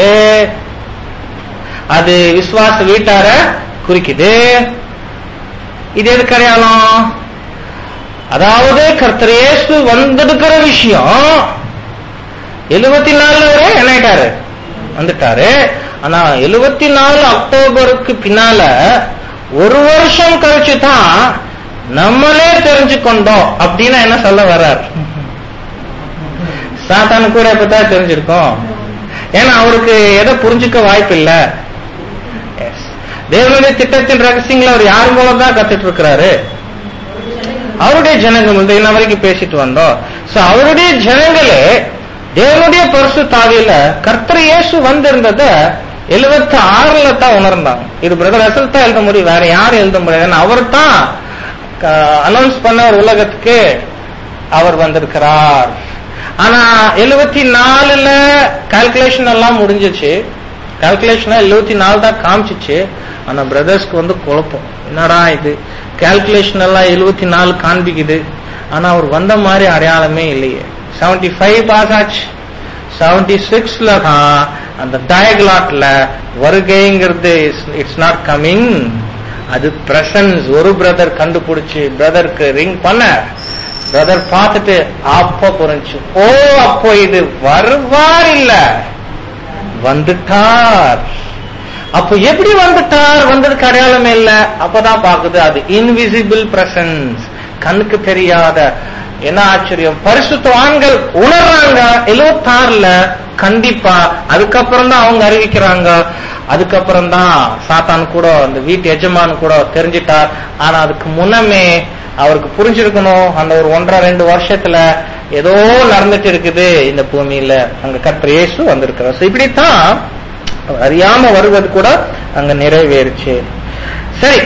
அது விசுவாச வீட்டார குறிக்குது. இது எதுக்கு அடையாளம்? அதாவது கர்த்தர் இயேசு வந்திருக்கிற விஷயம் 74 வரை என்ன ஆயிட்டாரு, வந்துட்டாரு. ஆனா 74 அக்டோபருக்கு பின்னால ஒரு வருஷம் கழிச்சுதான் நம்மளே தெரிஞ்சுக்கொண்டோம் அப்படின்னா என்ன சொல்ல வர்றார்? சாத்தானு கூட இப்பதான் தெரிஞ்சிருக்கோம். ஏன்னா அவருக்கு எதை புரிஞ்சுக்க வாய்ப்பு இல்ல. தேவனுடைய திட்டத்தின் ரகசியங்களை அவர் யார் மூலம் தான் கத்துட்டு இருக்கிறாரு? அவருடைய ஜனங்கள் வந்து இன்ன வரைக்கும் பேசிட்டு வந்தோம். சோ அவருடைய ஜனங்களே தேவனுடைய பரிசுத்த ஆவியில கர்த்தர் இயேசு வந்திருந்தத 76ல தான் உணர்ந்தாங்க. இது பிரதர் ரசல் தான் எழுத முடியும், வேற யாரும் எழுத முடியாது. அவர் தான் அனௌன்ஸ் பண்ண ஒரு உலகத்துக்கு அவர் வந்திருக்கிறார். ஆனா 74ல கால்குலேஷன் எல்லாம் முடிஞ்சிச்சு. கால்குலேஷன் 74 தான் காமிச்சிச்சு. ஆனா பிரதர்ஸ்க்கு வந்து குழப்பம், என்னடா இது கால்குலேஷன் எல்லாம் 74 காண்பிக்குது, ஆனா அவர் வந்த மாதிரி அடையாளமே இல்லையே. 75 பாஸ் ஆச்சு. 76ல தான் அந்த டயக்லாட்ல வருகைங்கிறது இட்ஸ் நாட் கமிங், அது பிரசன்ஸ். ஒரு பிரதர் கண்டுபிடிச்சு பிரதருக்கு ரிங் பண்ண, பிரதர் பார்த்துட்டு அப்போ புரிஞ்சு, ஓ அப்போ இது வருவார் இல்ல வந்துட்டார். அப்போ எப்படி வந்துட்டார்? வந்ததுக்கு அடையாளமே இல்ல. அப்பதான் பாக்குது அது இன்விசிபிள் பிரசன்ஸ், கண்ணுக்கு தெரியாத. என்ன ஆச்சரியம்! பரிசுத்தவான்கள் உணர்றாங்க 76ல கண்டிப்பா. அதுக்கப்புறம் தான் அவங்க அறிவிக்கிறாங்க. அதுக்கப்புறம் தான் சாத்தான் கூட அந்த வீட்டு எஜமானு கூட தெரிஞ்சிட்டார். ஆனா அதுக்கு முன்னமே அவருக்கு புரிஞ்சிருக்கணும், அந்த ஒரு 1.5-2 வருஷத்துல ஏதோ நடந்துட்டு இருக்குது இந்த பூமியில, அங்க கர்த்தர் இயேசு வந்திருக்கிறார். இப்படித்தான் அறியாம வருவது கூட அங்க நிறைவேறுச்சு. சரி,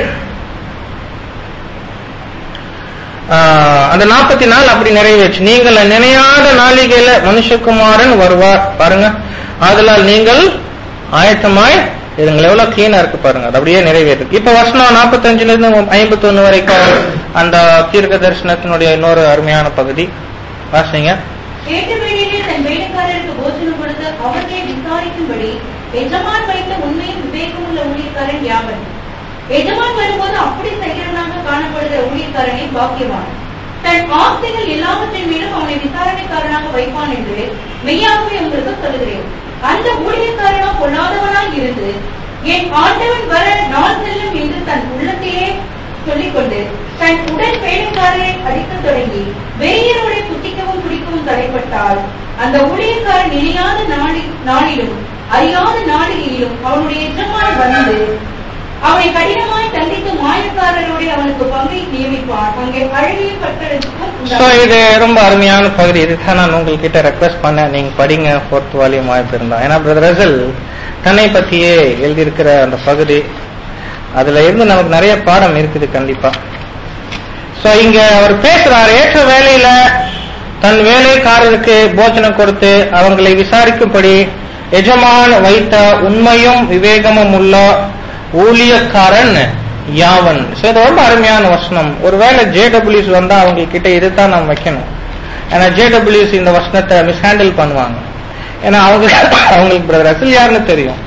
அந்த 44 அப்படி நிறைவேற்று. நீங்கள் நினையாத நாளிகையில மனுஷகுமாரன் வருவார். பாருங்க, ஆதலால் நீங்கள் ஆயத்தமாய் இதுங்களை எவ்வளவு கிளீனா இருக்கு பாருங்க. அது அப்படியே நிறைவேற்று. இப்ப வசனம் 45ல இருந்து 51 வரைக்கும் அந்த தீர்க்க தரிசனத்தினுடைய இன்னொரு அருமையான பகுதி வாசிங்க. கேட்ட வேளையிலே தன் வேலைக்காரருக்கு போஜனம் கொடுத்து அவர்களை விசாரிக்கும்படி எஜமான் வைத்த உண்மையும் விவேகமுள்ள ஊழியக்காரன் யாவன். எஜமான் வரும்போது அப்படி செய்கிறவனாக காணப்படுகிற ஊழியக்காரனை பாக்கியவான். தன் ஆஸ்திகள் எல்லாவற்றின் மீதும் அவனை விசாரணைக்காரனாக வைப்பான் என்று மெய்யாகவே உங்களுக்கு சொல்லுகிறேன். அந்த ஊழியக்காரனோ பொல்லாதவனாய் இருந்து என் ஆண்டவன் வர நாள் செல்லும் என்று தன் உள்ளத்திலே சொல்லிக்கொண்டு தன் உடல் வேலைக்காரரை அடிக்க தொடங்கி வெறியரோட குத்திக்கவும் குடிக்கவும் தடைப்பட்டால் அந்த ஊழியக்காரன் நினையாத நாளிலும் அறியாத நாளிலும் அவனுடைய எஜமான் வந்து அவனை கடினமாய் தண்டித்து மாயக்காரரோட அவனுக்கு பங்கை நியமிப்பான். அங்கே அழகியும் பட்டதுக்கும் இது ரொம்ப அருமையான பகுதி. இதுதான் நான் உங்ககிட்ட ரெக்வெஸ்ட் பண்ண, நீங்க படிங்க 4th வால்யூம் வாய்ப்பு இருந்தா. ஏன்னா பிரதர் ரசல் தன்னை பத்தியே எழுதியிருக்கிற அந்த பகுதி, அதுல இருந்து நமக்கு நிறைய பாடம் இருக்குது கண்டிப்பா. சோ இங்க அவர் பேசுறார், ஏற்ற வேலையில தன் வேலைக்காரருக்கு போஜனம் கொடுத்து அவங்களை விசாரிக்கும்படி எஜமான் வைத்த உண்மையும் விவேகமும் உள்ள ஊழியக்காரன் யாவன். இது ரொம்ப அருமையான வசனம். ஒருவேளை ஜேடபிள்யூஸ் வந்தா அவங்க கிட்ட இதுதான் நம்ம வைக்கணும். ஏன்னா ஜேடபிள்யூஸ் இந்த வசனத்தை மிஸ்ஹேண்டில் பண்ணுவாங்க. ஏன்னா அவங்களுக்கு பிரதர் ரசல் யாருன்னு தெரியும்,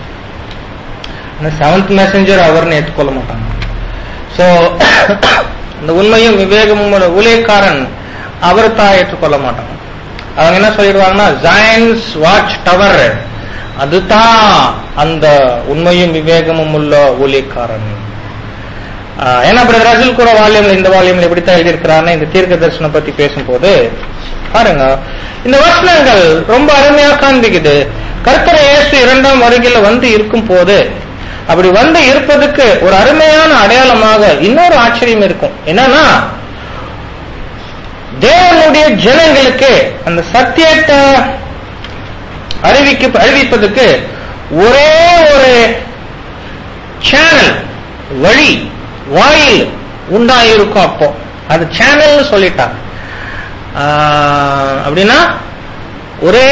7th மெசஞ்சர் அவர்னு ஏற்றுக்கொள்ள மாட்டாங்க. சோ இந்த உண்மையும் விவேகமும் ஊழியக்காரன் அவர் தான் ஏற்றுக்கொள்ள மாட்டாங்க. அவங்க என்ன சொல்லிடுவாங்கன்னா ஜாயன்ஸ் வாட்ச் டவர், அதுதான் அந்த உண்மையும் விவேகமும் உள்ள ஊழியக்காரன். ஏன்னா பிரதர் ரசல் கூட வால்யூம்ல இந்த வால்யூம்ல எப்படித்தான் எழுதியிருக்கிறான்னு இந்த தீர்க்க தரிசனம் பத்தி பேசும்போது பாருங்க, இந்த வசனங்கள் ரொம்ப அருமையா காண்பிக்குது. கர்த்தர் இயேசு 2ஆம் வருகையில வந்து இருக்கும் போது, அப்படி வந்து இருப்பதுக்கு ஒரு அருமையான அடையாளமாக இன்னொரு ஆச்சரியம் இருக்கும். என்னன்னா, தேவனுடைய ஜனங்களுக்கு அந்த சத்தியத்தை அறிவிப்பதற்கு ஒரே ஒரு சேனல், வழி, வாயில் உண்டாயிருக்கும். அப்போ அது சேனல் சொல்லிட்டாங்க. அப்படின்னா ஒரே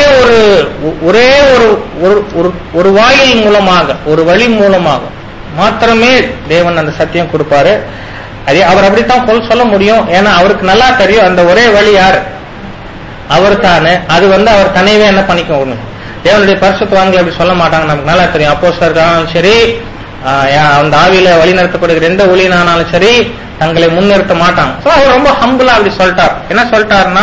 ஒரு வாயில் மூலமாக, ஒரு வழி மூலமாக மாத்திரமே தேவன் அந்த சத்தியம் கொடுப்பாரு. அதே அவர் அப்படித்தான் சொல்ல முடியும். ஏன்னா அவருக்கு நல்லா தெரியும் அந்த ஒரே வழி யாரு, அவர் தானே. அது அவர் தனியவே என்ன பண்ணிக்கணும். தேவனுடைய பரிசுத்தவான்கள் அப்படி சொல்ல மாட்டாங்க, நமக்கு நல்லா தெரியும். அப்போஸ்தலர்களானாலும் சரி, அந்த ஆவியில வழி நடத்தப்படுகிற எந்த ஊழியனானாலும் சரி, தங்களை முன்னிறுத்த மாட்டாங்க. சோ அவர் ரொம்ப ஹம்பிளா அப்படி சொல்லிட்டார். என்ன சொல்லிட்டாருன்னா,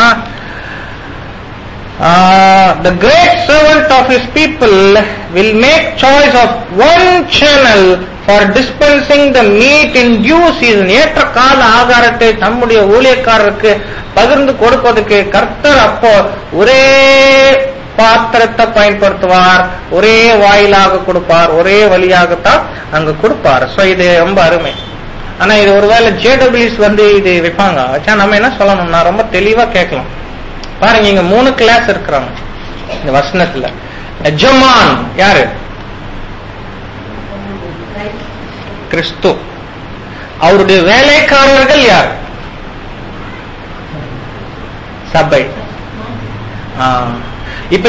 the great servant of his people will make choice of one channel for dispensing the meat in due season. ஏற்ற கால ஆகாரத்தை தம்முடைய ஊழியக்காரருக்கு பகிர்ந்து கொடுப்பதற்கு கர்த்தர் அப்போ ஒரே பாத்திரத்தை பயன்படுத்துவார், ஒரே வாயிலாக கொடுப்பார், ஒரே வழியாகத்தான் அங்க கொடுப்பார். சோ இது ரொம்ப அருமை. ஆனா இது ஒருவேளை ஜேடபிள்யூஸ் இது வைப்பாங்க, நம்ம என்ன சொல்லணும்னா ரொம்ப தெளிவா கேட்கலாம். பாருங்க, இங்க 3 கிளாஸ் இருக்கிறாங்க இந்த வசனத்துல. எஜமான் யாரு? கிறிஸ்து. அவருடைய வேலைக்காரர்கள் யார்? சபை. இப்ப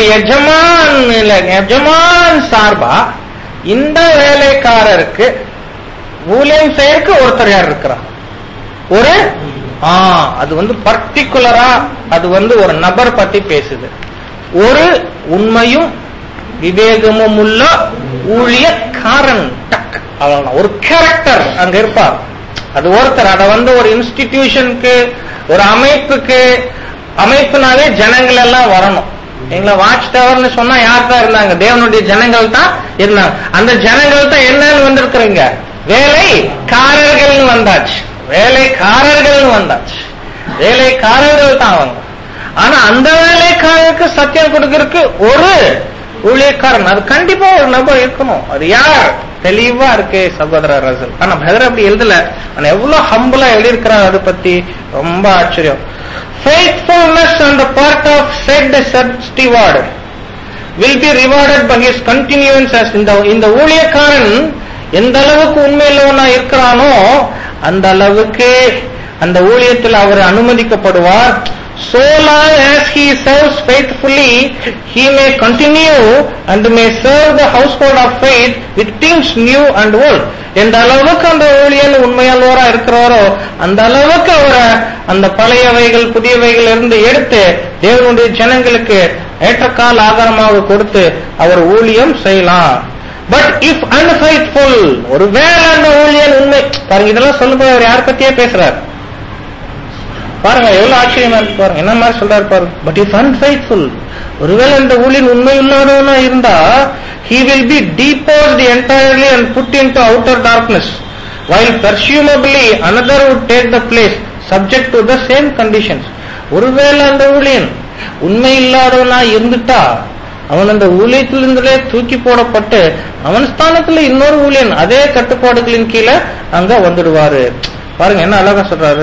எஜமான் சார்பா இந்த வேலைக்காரருக்கு ஊழியம் செய்யறதுக்கு ஒருத்தர் யார் இருக்கிறார்? ஒரு அது பர்டிகுலரா அது ஒரு நபர் பத்தி பேசுது. ஒரு உண்மையும் விவேகமும் உள்ள ஊழியக்காரன், ஒரு கேரக்டர் அங்க இருப்பார். அது ஒருத்தர். அத ஒரு இன்ஸ்டிடியூஷனுக்கு, ஒரு அமைப்புனாலே ஜனங்கள் எல்லாம் வரணும். எங்களை வாட்ச் டவர்னு சொன்னா யார் தான் இருந்தாங்க? தேவனுடைய ஜனங்கள் தான் இருந்தாங்க. அந்த ஜனங்கள் தான் என்னன்னு வந்திருக்கிறீங்க? வேலைக்காரர்கள் வந்தாச்சு. வேலைக்காரர்கள் தான் அவங்க. ஆனா அந்த வேலைக்காரருக்கு சத்தியம் கொடுக்கறதுக்கு ஒரு ஊழியக்காரன், அது கண்டிப்பா ஒரு நபர் இருக்கணும். அது யார்? தெளிவா இருக்கு சகோதரர் ரசல். ஆனா பிரதர் அப்படி எழுதல. ஆனா எவ்வளவு ஹம்பிளா எழுதியிருக்கிறார், அதை பத்தி ரொம்ப ஆச்சரியம். Faithfulness on the part of said steward will be rewarded by his continuance as இந்த ஊழியக்காரன் எந்த அளவுக்கு உண்மையிலவனா இருக்கிறானோ அந்த அளவுக்கு அந்த ஊழியத்தில் அவர் அனுமதிக்கப்படுவார். So long as he serves faithfully, he may continue and may serve the household of faith with things new and old. எந்த அளவுக்கு அந்த ஊழியன் உண்மையாளரா இருக்கிறாரோ அந்த அளவுக்கு அவரை அந்த பழையவைகள் புதியவைகள் இருந்து எடுத்து தேவனுடைய ஜனங்களுக்கு ஏற்றக்கால ஆகாரமாக கொடுத்து அவர் ஊழியம் செய்யலாம். பட் இஃப் அன்ஃபெய்த்ஃபுல், ஒருவேளை அந்த ஊழியன் உண்மை, பாருங்க இதெல்லாம் சொல்லும்போது அவர் யார் பத்தியே பேசுறாரு பாருங்க, எவ்வளவு ஆச்சரியமா இருக்கு பாருங்க. என்ன மாதிரி சொல்றாரு பாருங்க. பட் இஃப் அன்ஃபெய்த்ஃபுல், ஒருவேளை இந்த ஊழியன் உண்மை இல்லாதவனா இருந்தா, he will be deposed entirely and put into outer darkness, while presumably another would take the place subject to the same conditions. ஒருவேளை அந்த ஊழியன் உண்மை இல்லாதவனா இருந்துட்டா அவன் அந்த ஊழியத்திலிருந்தே தூக்கி போடப்பட்டு அவன் ஸ்தானத்துல இன்னொரு ஊழியன் அதே கட்டுப்பாடுகளின் கீழே அங்க வந்துடுவாரு. பாருங்க என்ன அழகா சொல்றாரு.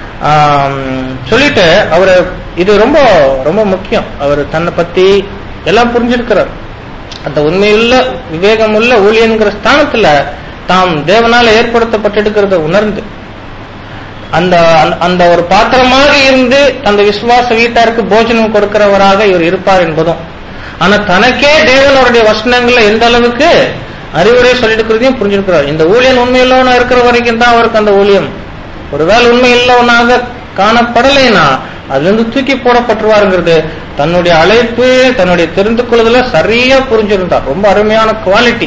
சொல்லிட்டு அவரு இது ரொம்ப ரொம்ப முக்கியம். அவர் தன்னை பத்தி எல்லாம் புரிஞ்சிருக்கிறார். அந்த உண்மையுள்ள விவேகமுள்ள ஊழியன்கிற ஸ்தானத்துல தாம் தேவனால ஏற்படுத்தப்பட்டிருக்கிறத உணர்ந்து அந்த அந்த ஒரு பாத்திரமாக இருந்து அந்த விசுவாச வீட்டாருக்கு போஜனம் கொடுக்கிறவராக இவர் இருப்பார் என்பதும், ஆனா தனக்கே தேவனுடைய வசனங்கள்ல எந்த அளவுக்கு அறிவுரை சொல்லிட்டு புரிஞ்சிருக்கிறார். இந்த ஊழியன் உண்மையுள்ளவனா இருக்கிற வரைக்கும் தான் அவருக்கு அந்த ஊழியம். ஒருவேளை உண்மை இல்லவனாக காணப்படலைன்னா அதுல இருந்து தூக்கி போடப்பட்டுருவாருங்கிறது தன்னுடைய அழைப்பு, தன்னுடைய தெரிந்து கொள்ளுதல சரியா புரிஞ்சிருந்தார். ரொம்ப அருமையான குவாலிட்டி.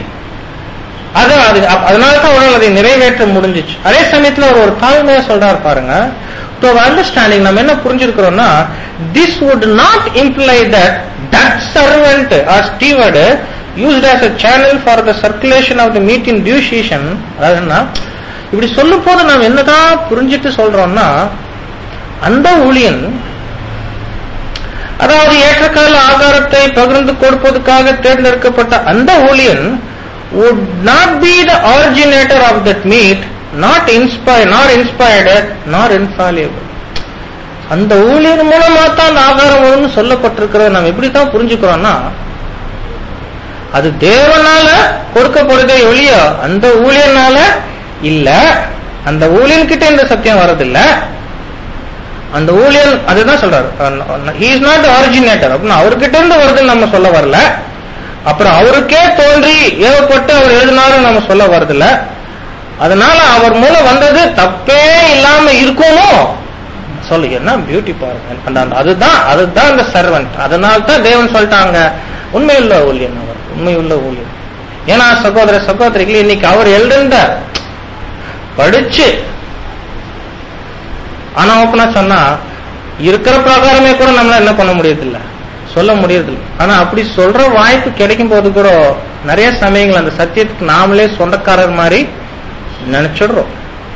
அதனாலதான் அவரால் அதை நிறைவேற்ற முடிஞ்சிச்சு. அதே சமயத்துல அவர் ஒரு தாழ்மையா சொல்றாரு பாருங்க. டு அண்டர்ஸ்டாண்டிங் நம்ம என்ன புரிஞ்சிருக்கிறோம்னா, this would not imply that servant or steward used as a channel for the circulation of the meat in due season. அதாவது இப்படி சொல்லும் போது நாம் என்னதான் புரிஞ்சிட்டு சொல்றோம்னா, அந்த ஊழியன், அதாவது ஏற்றக்கால ஆகாரத்தை பகிர்ந்து கொடுப்பதற்காக தேர்ந்தெடுக்கப்பட்ட அந்த ஊழியன் would not be the originator of that meat, not inspired, nor infallible. அந்த ஊழியன் மூலமா தான் அந்த ஆகாரம் சொல்லப்பட்டிருக்கிற நாம் எப்படித்தான் புரிஞ்சுக்கிறோம்னா, அது தேவனால கொடுக்கப்படுதே ஒழிய அந்த ஊழியனால இல்ல. அந்த ஊழியன் கிட்ட இந்த சத்தியம் வரதில்ல. அந்த ஊழியன் அதுதான் சொல்றாரு, he is not the originator. அப்படின்னா அவர்கிட்ட இருந்து வருதுன்னு நம்ம சொல்ல வரல. அப்புறம் அவருக்கே தோன்றி ஏவப்பட்டு அவர் எழுதினாலும் நம்ம சொல்ல வரதில்ல. அதனால அவர் மூலம் வந்தது தப்பே இல்லாம இருக்கணும் சொல்லு. என்ன பியூட்டி பாருங்க. அதுதான் அந்த சர்வன்ட். அதனால தான் தேவன் சொல்லிட்டாங்க உண்மையுள்ள ஊழியன் அவர், உண்மையுள்ள ஊழியன். ஏன்னா சகோதர சகோதரிகள், இன்னைக்கு அவர் எழுந்த படிச்சு ஆனா ஓப்பனா சொன்னா இருக்கிற பிரகாரமே கூட நம்மளால என்ன பண்ண முடியதில்லை, சொல்ல முடியறதில்லை. ஆனா அப்படி சொல்ற வாய்ப்பு கிடைக்கும் போது கூட நிறைய சமயங்கள் அந்த சத்தியத்துக்கு நாமளே சொந்தக்காரர் மாதிரி நினைச்சிடுறோம்.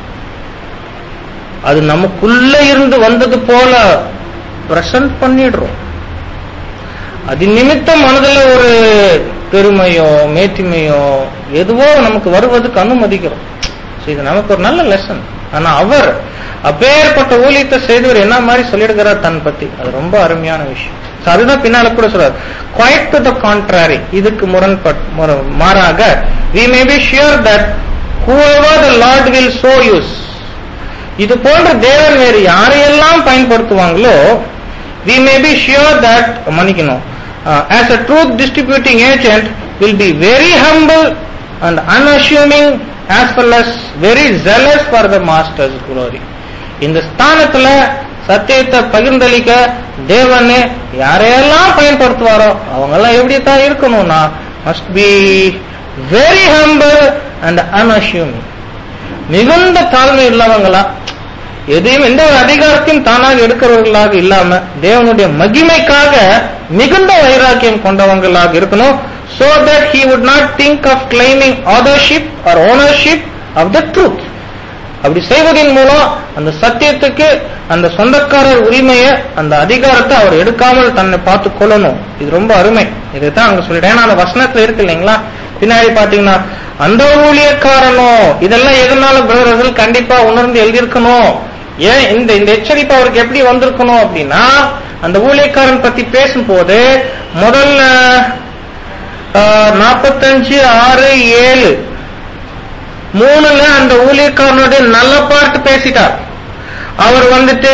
அது நமக்குள்ள இருந்து வந்தது போல பிரசன்ட் பண்ணிடுறோம். அது நிமித்தம் மனதில் ஒரு பெருமையோ மேட்டிமையோ எதுவோ நமக்கு வருவதுக்கு அனுமதிக்கிறோம். இது நமக்கு ஒரு நல்ல லெசன். ஆனா அவர் அப்பேற்பட்ட ஊழியத்தை செய்தவர் என்ன மாதிரி சொல்லிடுகிறார் தன் பத்தி, அது ரொம்ப அருமையான விஷயம். அதுதான் பின்னால கூட சொல்றாரு, quite to the contrary, இதுக்கு மாறாக we may be sure that whoever the Lord will so use, இது போன்ற தேவன் வேறு யாரையெல்லாம் பயன்படுத்துவாங்களோ, we may be sure that மன்னிக்கணும், as a truth distributing agent will be very humble and unassuming as well as very zealous for the master's glory. இந்த ஸ்தானத்துல சத்தியத்தை பகிர்ந்தளிக்க தேவன் யாரையெல்லாம் பயன்படுத்துவாரோ அவங்க எல்லாம் எப்படித்தான் இருக்கணும்னா must be very humble and unassuming, மிகுந்த தாழ்மை உள்ளவங்களா, எதையும் எந்த ஒரு அதிகாரத்தையும் தானாக எடுக்கிறவர்களாக இல்லாம தேவனுடைய மகிமைக்காக மிகுந்த வைராக்கியம் கொண்டவங்களாக இருக்கணும். so that he would not think of claiming authorship or ownership of the truth. அப்படி செய்வதன் மூலம் அந்த சத்தியத்துக்கு அந்த சொந்தக்காரர் உரிமையை அந்த அதிகாரத்தை அவர் எடுக்காமல் தன்னை பார்த்து கொள்ளணும். இது ரொம்ப அருமை. இதுதான் அங்க சொல்லிட்டேன். ஏன்னா அந்த வசனத்துல இருக்கு இல்லைங்களா, பின்னாடி பாத்தீங்கன்னா அந்த ஊழியக்காரனோ, இதெல்லாம் எதனால பிரதர்கள் கண்டிப்பா உணர்ந்து எழுதியிருக்கணும். ஏன் இந்த எச்சரிப்பு அவருக்கு எப்படி வந்திருக்கணும் அப்படின்னா, அந்த ஊழியக்காரன் பத்தி பேசும்போது முதல்ல 45:6-7 3 அந்த ஊழியக்காரனுடைய நல்ல பாட்டு பேசிட்டார். அவர் வந்துட்டு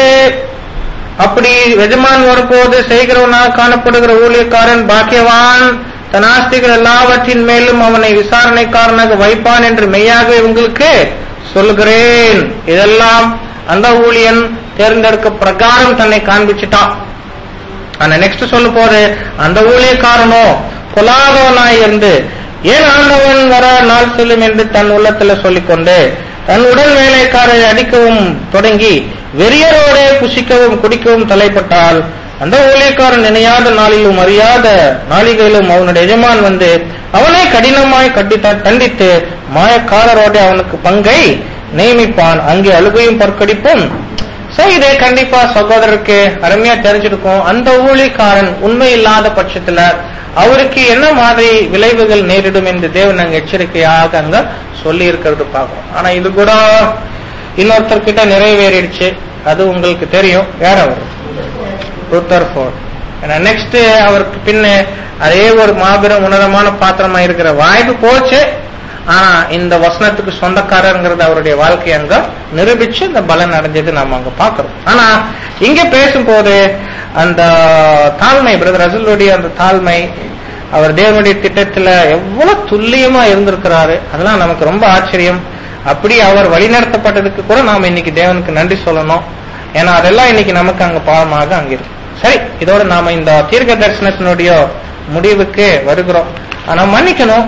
அப்படி எஜமான் வரும்போது செய்கிறவனாக காணப்படுகிற ஊழியக்காரன் பாக்கியவான், தன் ஆஸ்திகள் எல்லாவற்றின் மேலும் அவனை விசாரணைக்காரனாக வைப்பான் என்று மெய்யாக உங்களுக்கு சொல்லுகிறேன். இதெல்லாம் அந்த ஊழியன் தேர்ந்தெடுக்க பிரகாரம் தன்னை காண்பிச்சுட்டான். ஆனா நெக்ஸ்ட் சொல்ல போது, அந்த ஊழியக்காரனோ கொலாதவனாய் இருந்து ஏன் ஆண்டவன் வர நாள் செல்லும் என்று தன் உள்ளத்துல சொல்லிக்கொண்டு தன் உடல் வேலைக்காரரை அடிக்கவும் தொடங்கி வெறியரோட புசிக்கவும் குடிக்கவும் தலைப்பட்டால், அந்த ஊழியக்காரன் நினையாத நாளிலும் அறியாத நாளிகளிலும் அவனுடைய எஜமான் வந்து அவனை கடினமாய் தண்டித்து மாயக்காரரோட அவனுக்கு பங்கை நியமிப்பான். அங்கே அழுகையும் பற்கடிப்பும். இதே கண்டிப்பா சகோதரருக்கு அருமையா தெரிஞ்சிருக்கும். அந்த ஊழியக்காரன் உண்மை இல்லாத பட்சத்துல அவருக்கு என்ன மாதிரி விளைவுகள் நேரிடும் என்று தேவன் அங்க எச்சரிக்கையாக அங்க சொல்லி இருக்கிறது பார்க்கணும். ஆனா இது கூட இன்னொருத்தர் கிட்ட நிறைவேறிடுச்சு. அது உங்களுக்கு தெரியும். யார் அவர்? ருத்தர்ஃபோர்ட். நெக்ஸ்ட் அவருக்கு பின்ன அதே ஒரு மாபெரும் உன்னதமான பாத்திரமா இருக்கிற வாய்ப்பு போச்சு. ஆனா இந்த வசனத்துக்கு சொந்தக்காரங்கிறது அவருடைய வாழ்க்கையை அங்க நிரூபிச்சு இந்த பலன் அடைஞ்சது நாம அங்க பாக்குறோம். ஆனா இங்க பேசும்போது அந்த தாழ்மை, பிரதர் ரசூலுடைய அந்த தாழ்மை, அவர் தேவனுடைய திட்டத்துல எவ்வளவு துல்லியமா இருந்திருக்கிறாரு, அதெல்லாம் நமக்கு ரொம்ப ஆச்சரியம். அப்படி அவர் வழிநடத்தப்பட்டதுக்கு கூட நாம இன்னைக்கு தேவனுக்கு நன்றி சொல்லணும். ஏன்னா அதெல்லாம் இன்னைக்கு நமக்கு அங்க பாவமாக அங்க இருக்கு. சரி, இதோட நாம இந்த தீர்க்க தரிசனத்தினுடைய முடிவுக்கு வருகிறோம். ஆனா மன்னிக்கணும்,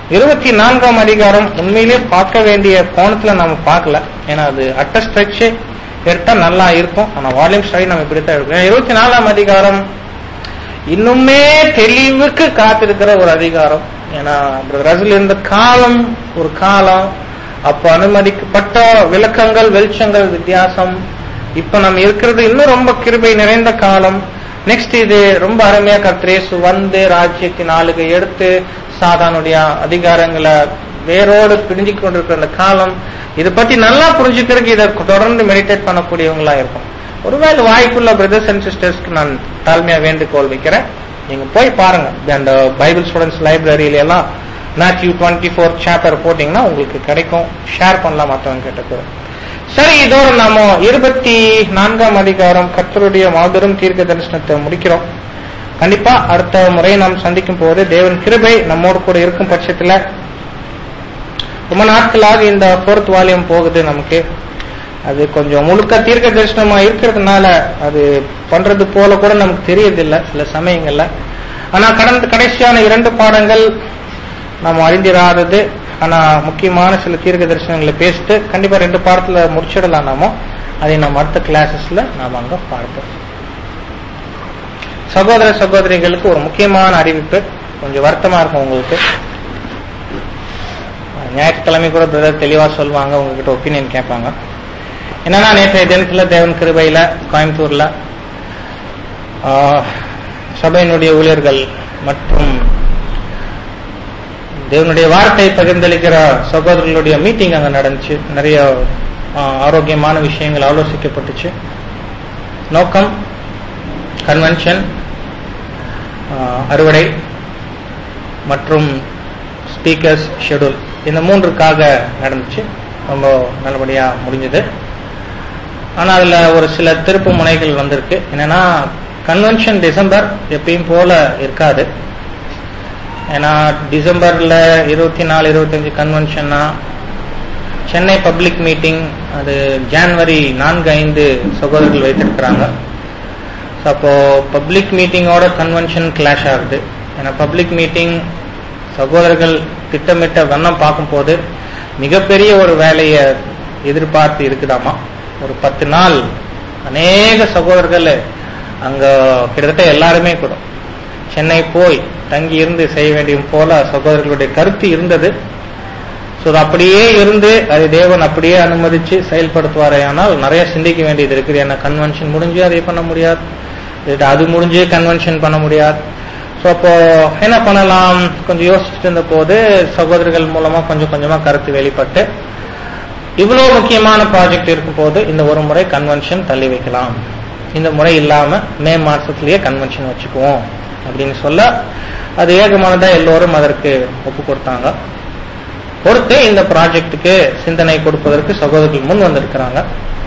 24ஆம் அதிகாரம் உண்மையிலேயே பார்க்க வேண்டிய கோணத்துல நாம பார்க்கல. ஏன்னா அது அட்ட ஸ்ட்ரெச் எடுத்தா நல்லா இருக்கும். ஆனா வால்யூம் ஸ்டடி நம்ம இப்படித்தான் இருக்கும். 24ஆம் அதிகாரம் இன்னுமே தெளிவுக்கு காத்திருக்கிற ஒரு அதிகாரம். ஏன்னா ரசூல் இருந்த காலம் ஒரு காலம், அப்ப அனுமதிக்கப்பட்ட விளக்கங்கள் வெளிச்சங்கள் வித்தியாசம். இப்ப நம்ம இருக்கிறது இன்னும் ரொம்ப கிருபை நிறைந்த காலம். நெக்ஸ்ட் இது ரொம்ப அருமையா கர்த்தரேசு வந்து ராஜ்யத்தின் ஆளுகை எடுத்து சாதானுடைய அதிகாரங்களை வேரோடு பிரிஞ்சு கொண்டிருக்கிற அந்த காலம். இதை பத்தி நல்லா புரிஞ்சுக்கிறதுக்கு இதை தொடர்ந்து மெடிடேட் பண்ணக்கூடியவங்களா இருக்கும். ஒருவேளை வாய்ப்புள்ள பிரதர்ஸ் அண்ட் சிஸ்டர்ஸ்க்கு நான் தாழ்மையா வேண்டுகோள் வைக்கிறேன், நீங்க போய் பாருங்க. அந்த பைபிள் ஸ்டூடெண்ட்ஸ் லைப்ரரியில எல்லாம் மேத்யூ 24 சாப்டர் போட்டீங்கன்னா உங்களுக்கு கிடைக்கும். ஷேர் பண்ணலாம் மற்றவங்க கிட்ட. சரி, இதோட நாம 24ஆம் அதிகாரம் கர்த்தருடைய மாபெரும் தீர்க்க தரிசனத்தை முடிக்கிறோம். கண்டிப்பா அடுத்த முறை நாம் சந்திக்கும் போது தேவன் கிருபை நம்மோடு கூட இருக்கும் பட்சத்துல, ரொம்ப நாட்களாக இந்த 4th வால்யூம் போகுது நமக்கு. அது கொஞ்சம் முழுக்க தீர்க்க தரிசனமா இருக்கிறதுனால அது பண்றது போல கூட நமக்கு தெரியறதில்லை சில சமயங்கள்ல. ஆனா கடைசியான 2 பாடங்கள் நாம் அறிந்திராதது, ஆனா முக்கியமான சில தீர்க்க தரிசனங்களை பேசிட்டு கண்டிப்பா 2 பாடத்துல முடிச்சிடலாம். நாம அதை நம்ம அடுத்த கிளாஸஸ்ல நாம அங்க பார்ப்போம். சகோதர சகோதரிகளுக்கு ஒரு முக்கியமான அறிவிப்பு, கொஞ்சம் வருத்தமா இருக்கும் உங்களுக்கு. ஞாயிற்றுக்கிழமை கூட பிரதர் தெளிவா சொல்லுவாங்க, உங்ககிட்ட ஒப்பீனியன் கேட்பாங்க. என்னன்னா நேற்றைய தினத்துல தேவன் கிருபையில கோயம்புத்தூர்ல சபையினுடைய ஊழியர்கள் மற்றும் தேவனுடைய வார்த்தை பகிர்ந்தளிக்கிற சகோதரர்களுடைய மீட்டிங் அங்க நடந்துச்சு. நிறைய ஆரோக்கியமான விஷயங்கள் ஆலோசிக்கப்பட்டுச்சு. நோக்கம் கன்வென்ஷன், அறுவடை மற்றும் ஸ்பீக்கர்ஸ் ஷெட்யூல், இந்த 3க்காக நடந்துச்சு. ரொம்ப நல்லபடியா முடிஞ்சது. ஆனா அதுல ஒரு சில திருப்பு முனைகள் வந்திருக்கு. என்னன்னா கன்வென்ஷன் டிசம்பர் எப்பயும் போல இருக்காது. ஏன்னா டிசம்பர்ல 24, 25 கன்வென்ஷன்னா சென்னை பப்ளிக் மீட்டிங் அது ஜனவரி 4, 5 சகோதரர்கள் வைத்திருக்கிறாங்க. அப்போ பப்ளிக் மீட்டிங்கோட கன்வென்ஷன் கிளாஷ் ஆகுது. ஏன்னா பப்ளிக் மீட்டிங் சகோதரர்கள் திட்டமிட்ட வண்ணம் பார்க்கும் போது மிகப்பெரிய ஒரு வேலையை எதிர்பார்த்து இருக்குதாமா. ஒரு 10 நாள் அநேக சகோதரர்கள் அங்க கிட்டத்தட்ட எல்லாருமே கூட சென்னை போய் தங்கி இருந்து செய்ய வேண்டியும் போல சகோதரர்களுடைய கருத்து இருந்தது. அப்படியே இருந்து அது தேவன் அப்படியே அனுமதிச்சு செயல்படுத்துவாரே. ஆனால் நிறைய சிந்திக்க வேண்டியது இருக்குது. ஏன்னா கன்வென்ஷன் முடிஞ்சு அதை பண்ண முடியாது, அது முடிஞ்சு கன்வென்ஷன் பண்ண முடியாது. அப்போ என்ன பண்ணலாம் கொஞ்சம் யோசிச்சுட்டு இருந்த போது சகோதரர்கள் மூலமா கொஞ்சம் கொஞ்சமா கருத்து வெளிப்பட்டு இவ்வளவு முக்கியமான ப்ராஜெக்ட் இருக்கும் போது இந்த ஒரு முறை கன்வென்ஷன் தள்ளி வைக்கலாம், இந்த முறை இல்லாம மே மாசத்திலேயே கன்வென்ஷன் வச்சுக்குவோம் அப்படின்னு சொல்ல அது ஏகமானதா எல்லோரும் அதற்கு ஒப்பு கொடுத்தாங்க. பொறுத்து இந்த ப்ராஜெக்டுக்கு சிந்தனை கொடுப்பதற்கு சகோதரர்கள் முன் வந்திருக்கிறாங்க.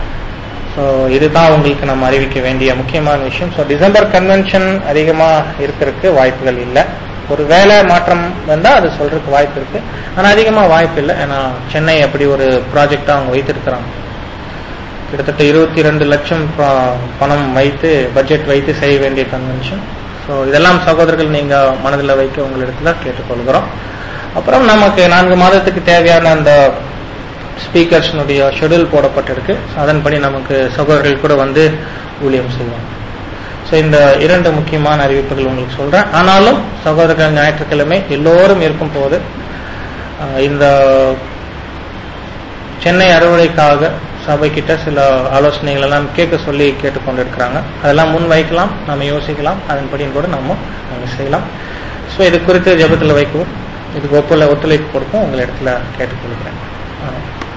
இதுதான் உங்களுக்கு நம்ம அறிவிக்க வேண்டிய முக்கியமான விஷயம். டிசம்பர் கன்வென்ஷன் அதிகமா இருக்கிறதுக்கு வாய்ப்புகள் இல்லை. ஒரு வேலை மாற்றம் வந்தா அது சொல்றதுக்கு வாய்ப்பு இருக்கு, ஆனா அதிகமா வாய்ப்பு இல்லை. ஏன்னா சென்னை அப்படி ஒரு ப்ராஜெக்டா அவங்க வைத்திருக்கிறாங்க. கிட்டத்தட்ட 22 லட்சம் பணம் வைத்து பட்ஜெட் வைத்து செய்ய வேண்டிய கன்வென்ஷன். இதெல்லாம் சகோதரர்கள் நீங்க மனதில் வைக்க உங்களிடத்துல கேட்டுக்கொள்கிறோம். அப்புறம் நமக்கு 4 மாதத்துக்கு தேவையான அந்த ஸ்பீக்கர்ஸ்னுடைய ஷெட்யூல் போடப்பட்டிருக்கு. அதன்படி நமக்கு சகோதரர்கள் கூட வந்து ஊழியம் செய்வாங்க. இந்த 2 முக்கியமான அறிவிப்புகள் உங்களுக்கு சொல்றேன். ஆனாலும் சகோதரர்கள் ஞாயிற்றுக்கிழமை எல்லோரும் இருக்கும் போது இந்த சென்னை அறுவடைக்காக சபை கிட்ட சில ஆலோசனைகள் எல்லாம் கேட்க சொல்லி கேட்டுக்கொண்டிருக்கிறாங்க. அதெல்லாம் முன் வைக்கலாம், நம்ம யோசிக்கலாம், அதன்படியும் கூட நம்ம செய்யலாம். இது குறித்து ஜெபத்தில் வைக்கவும் இதுக்கு ஒத்துழைப்பு கொடுக்கும் உங்களை இடத்துல கேட்டுக்கொள்கிறேன்.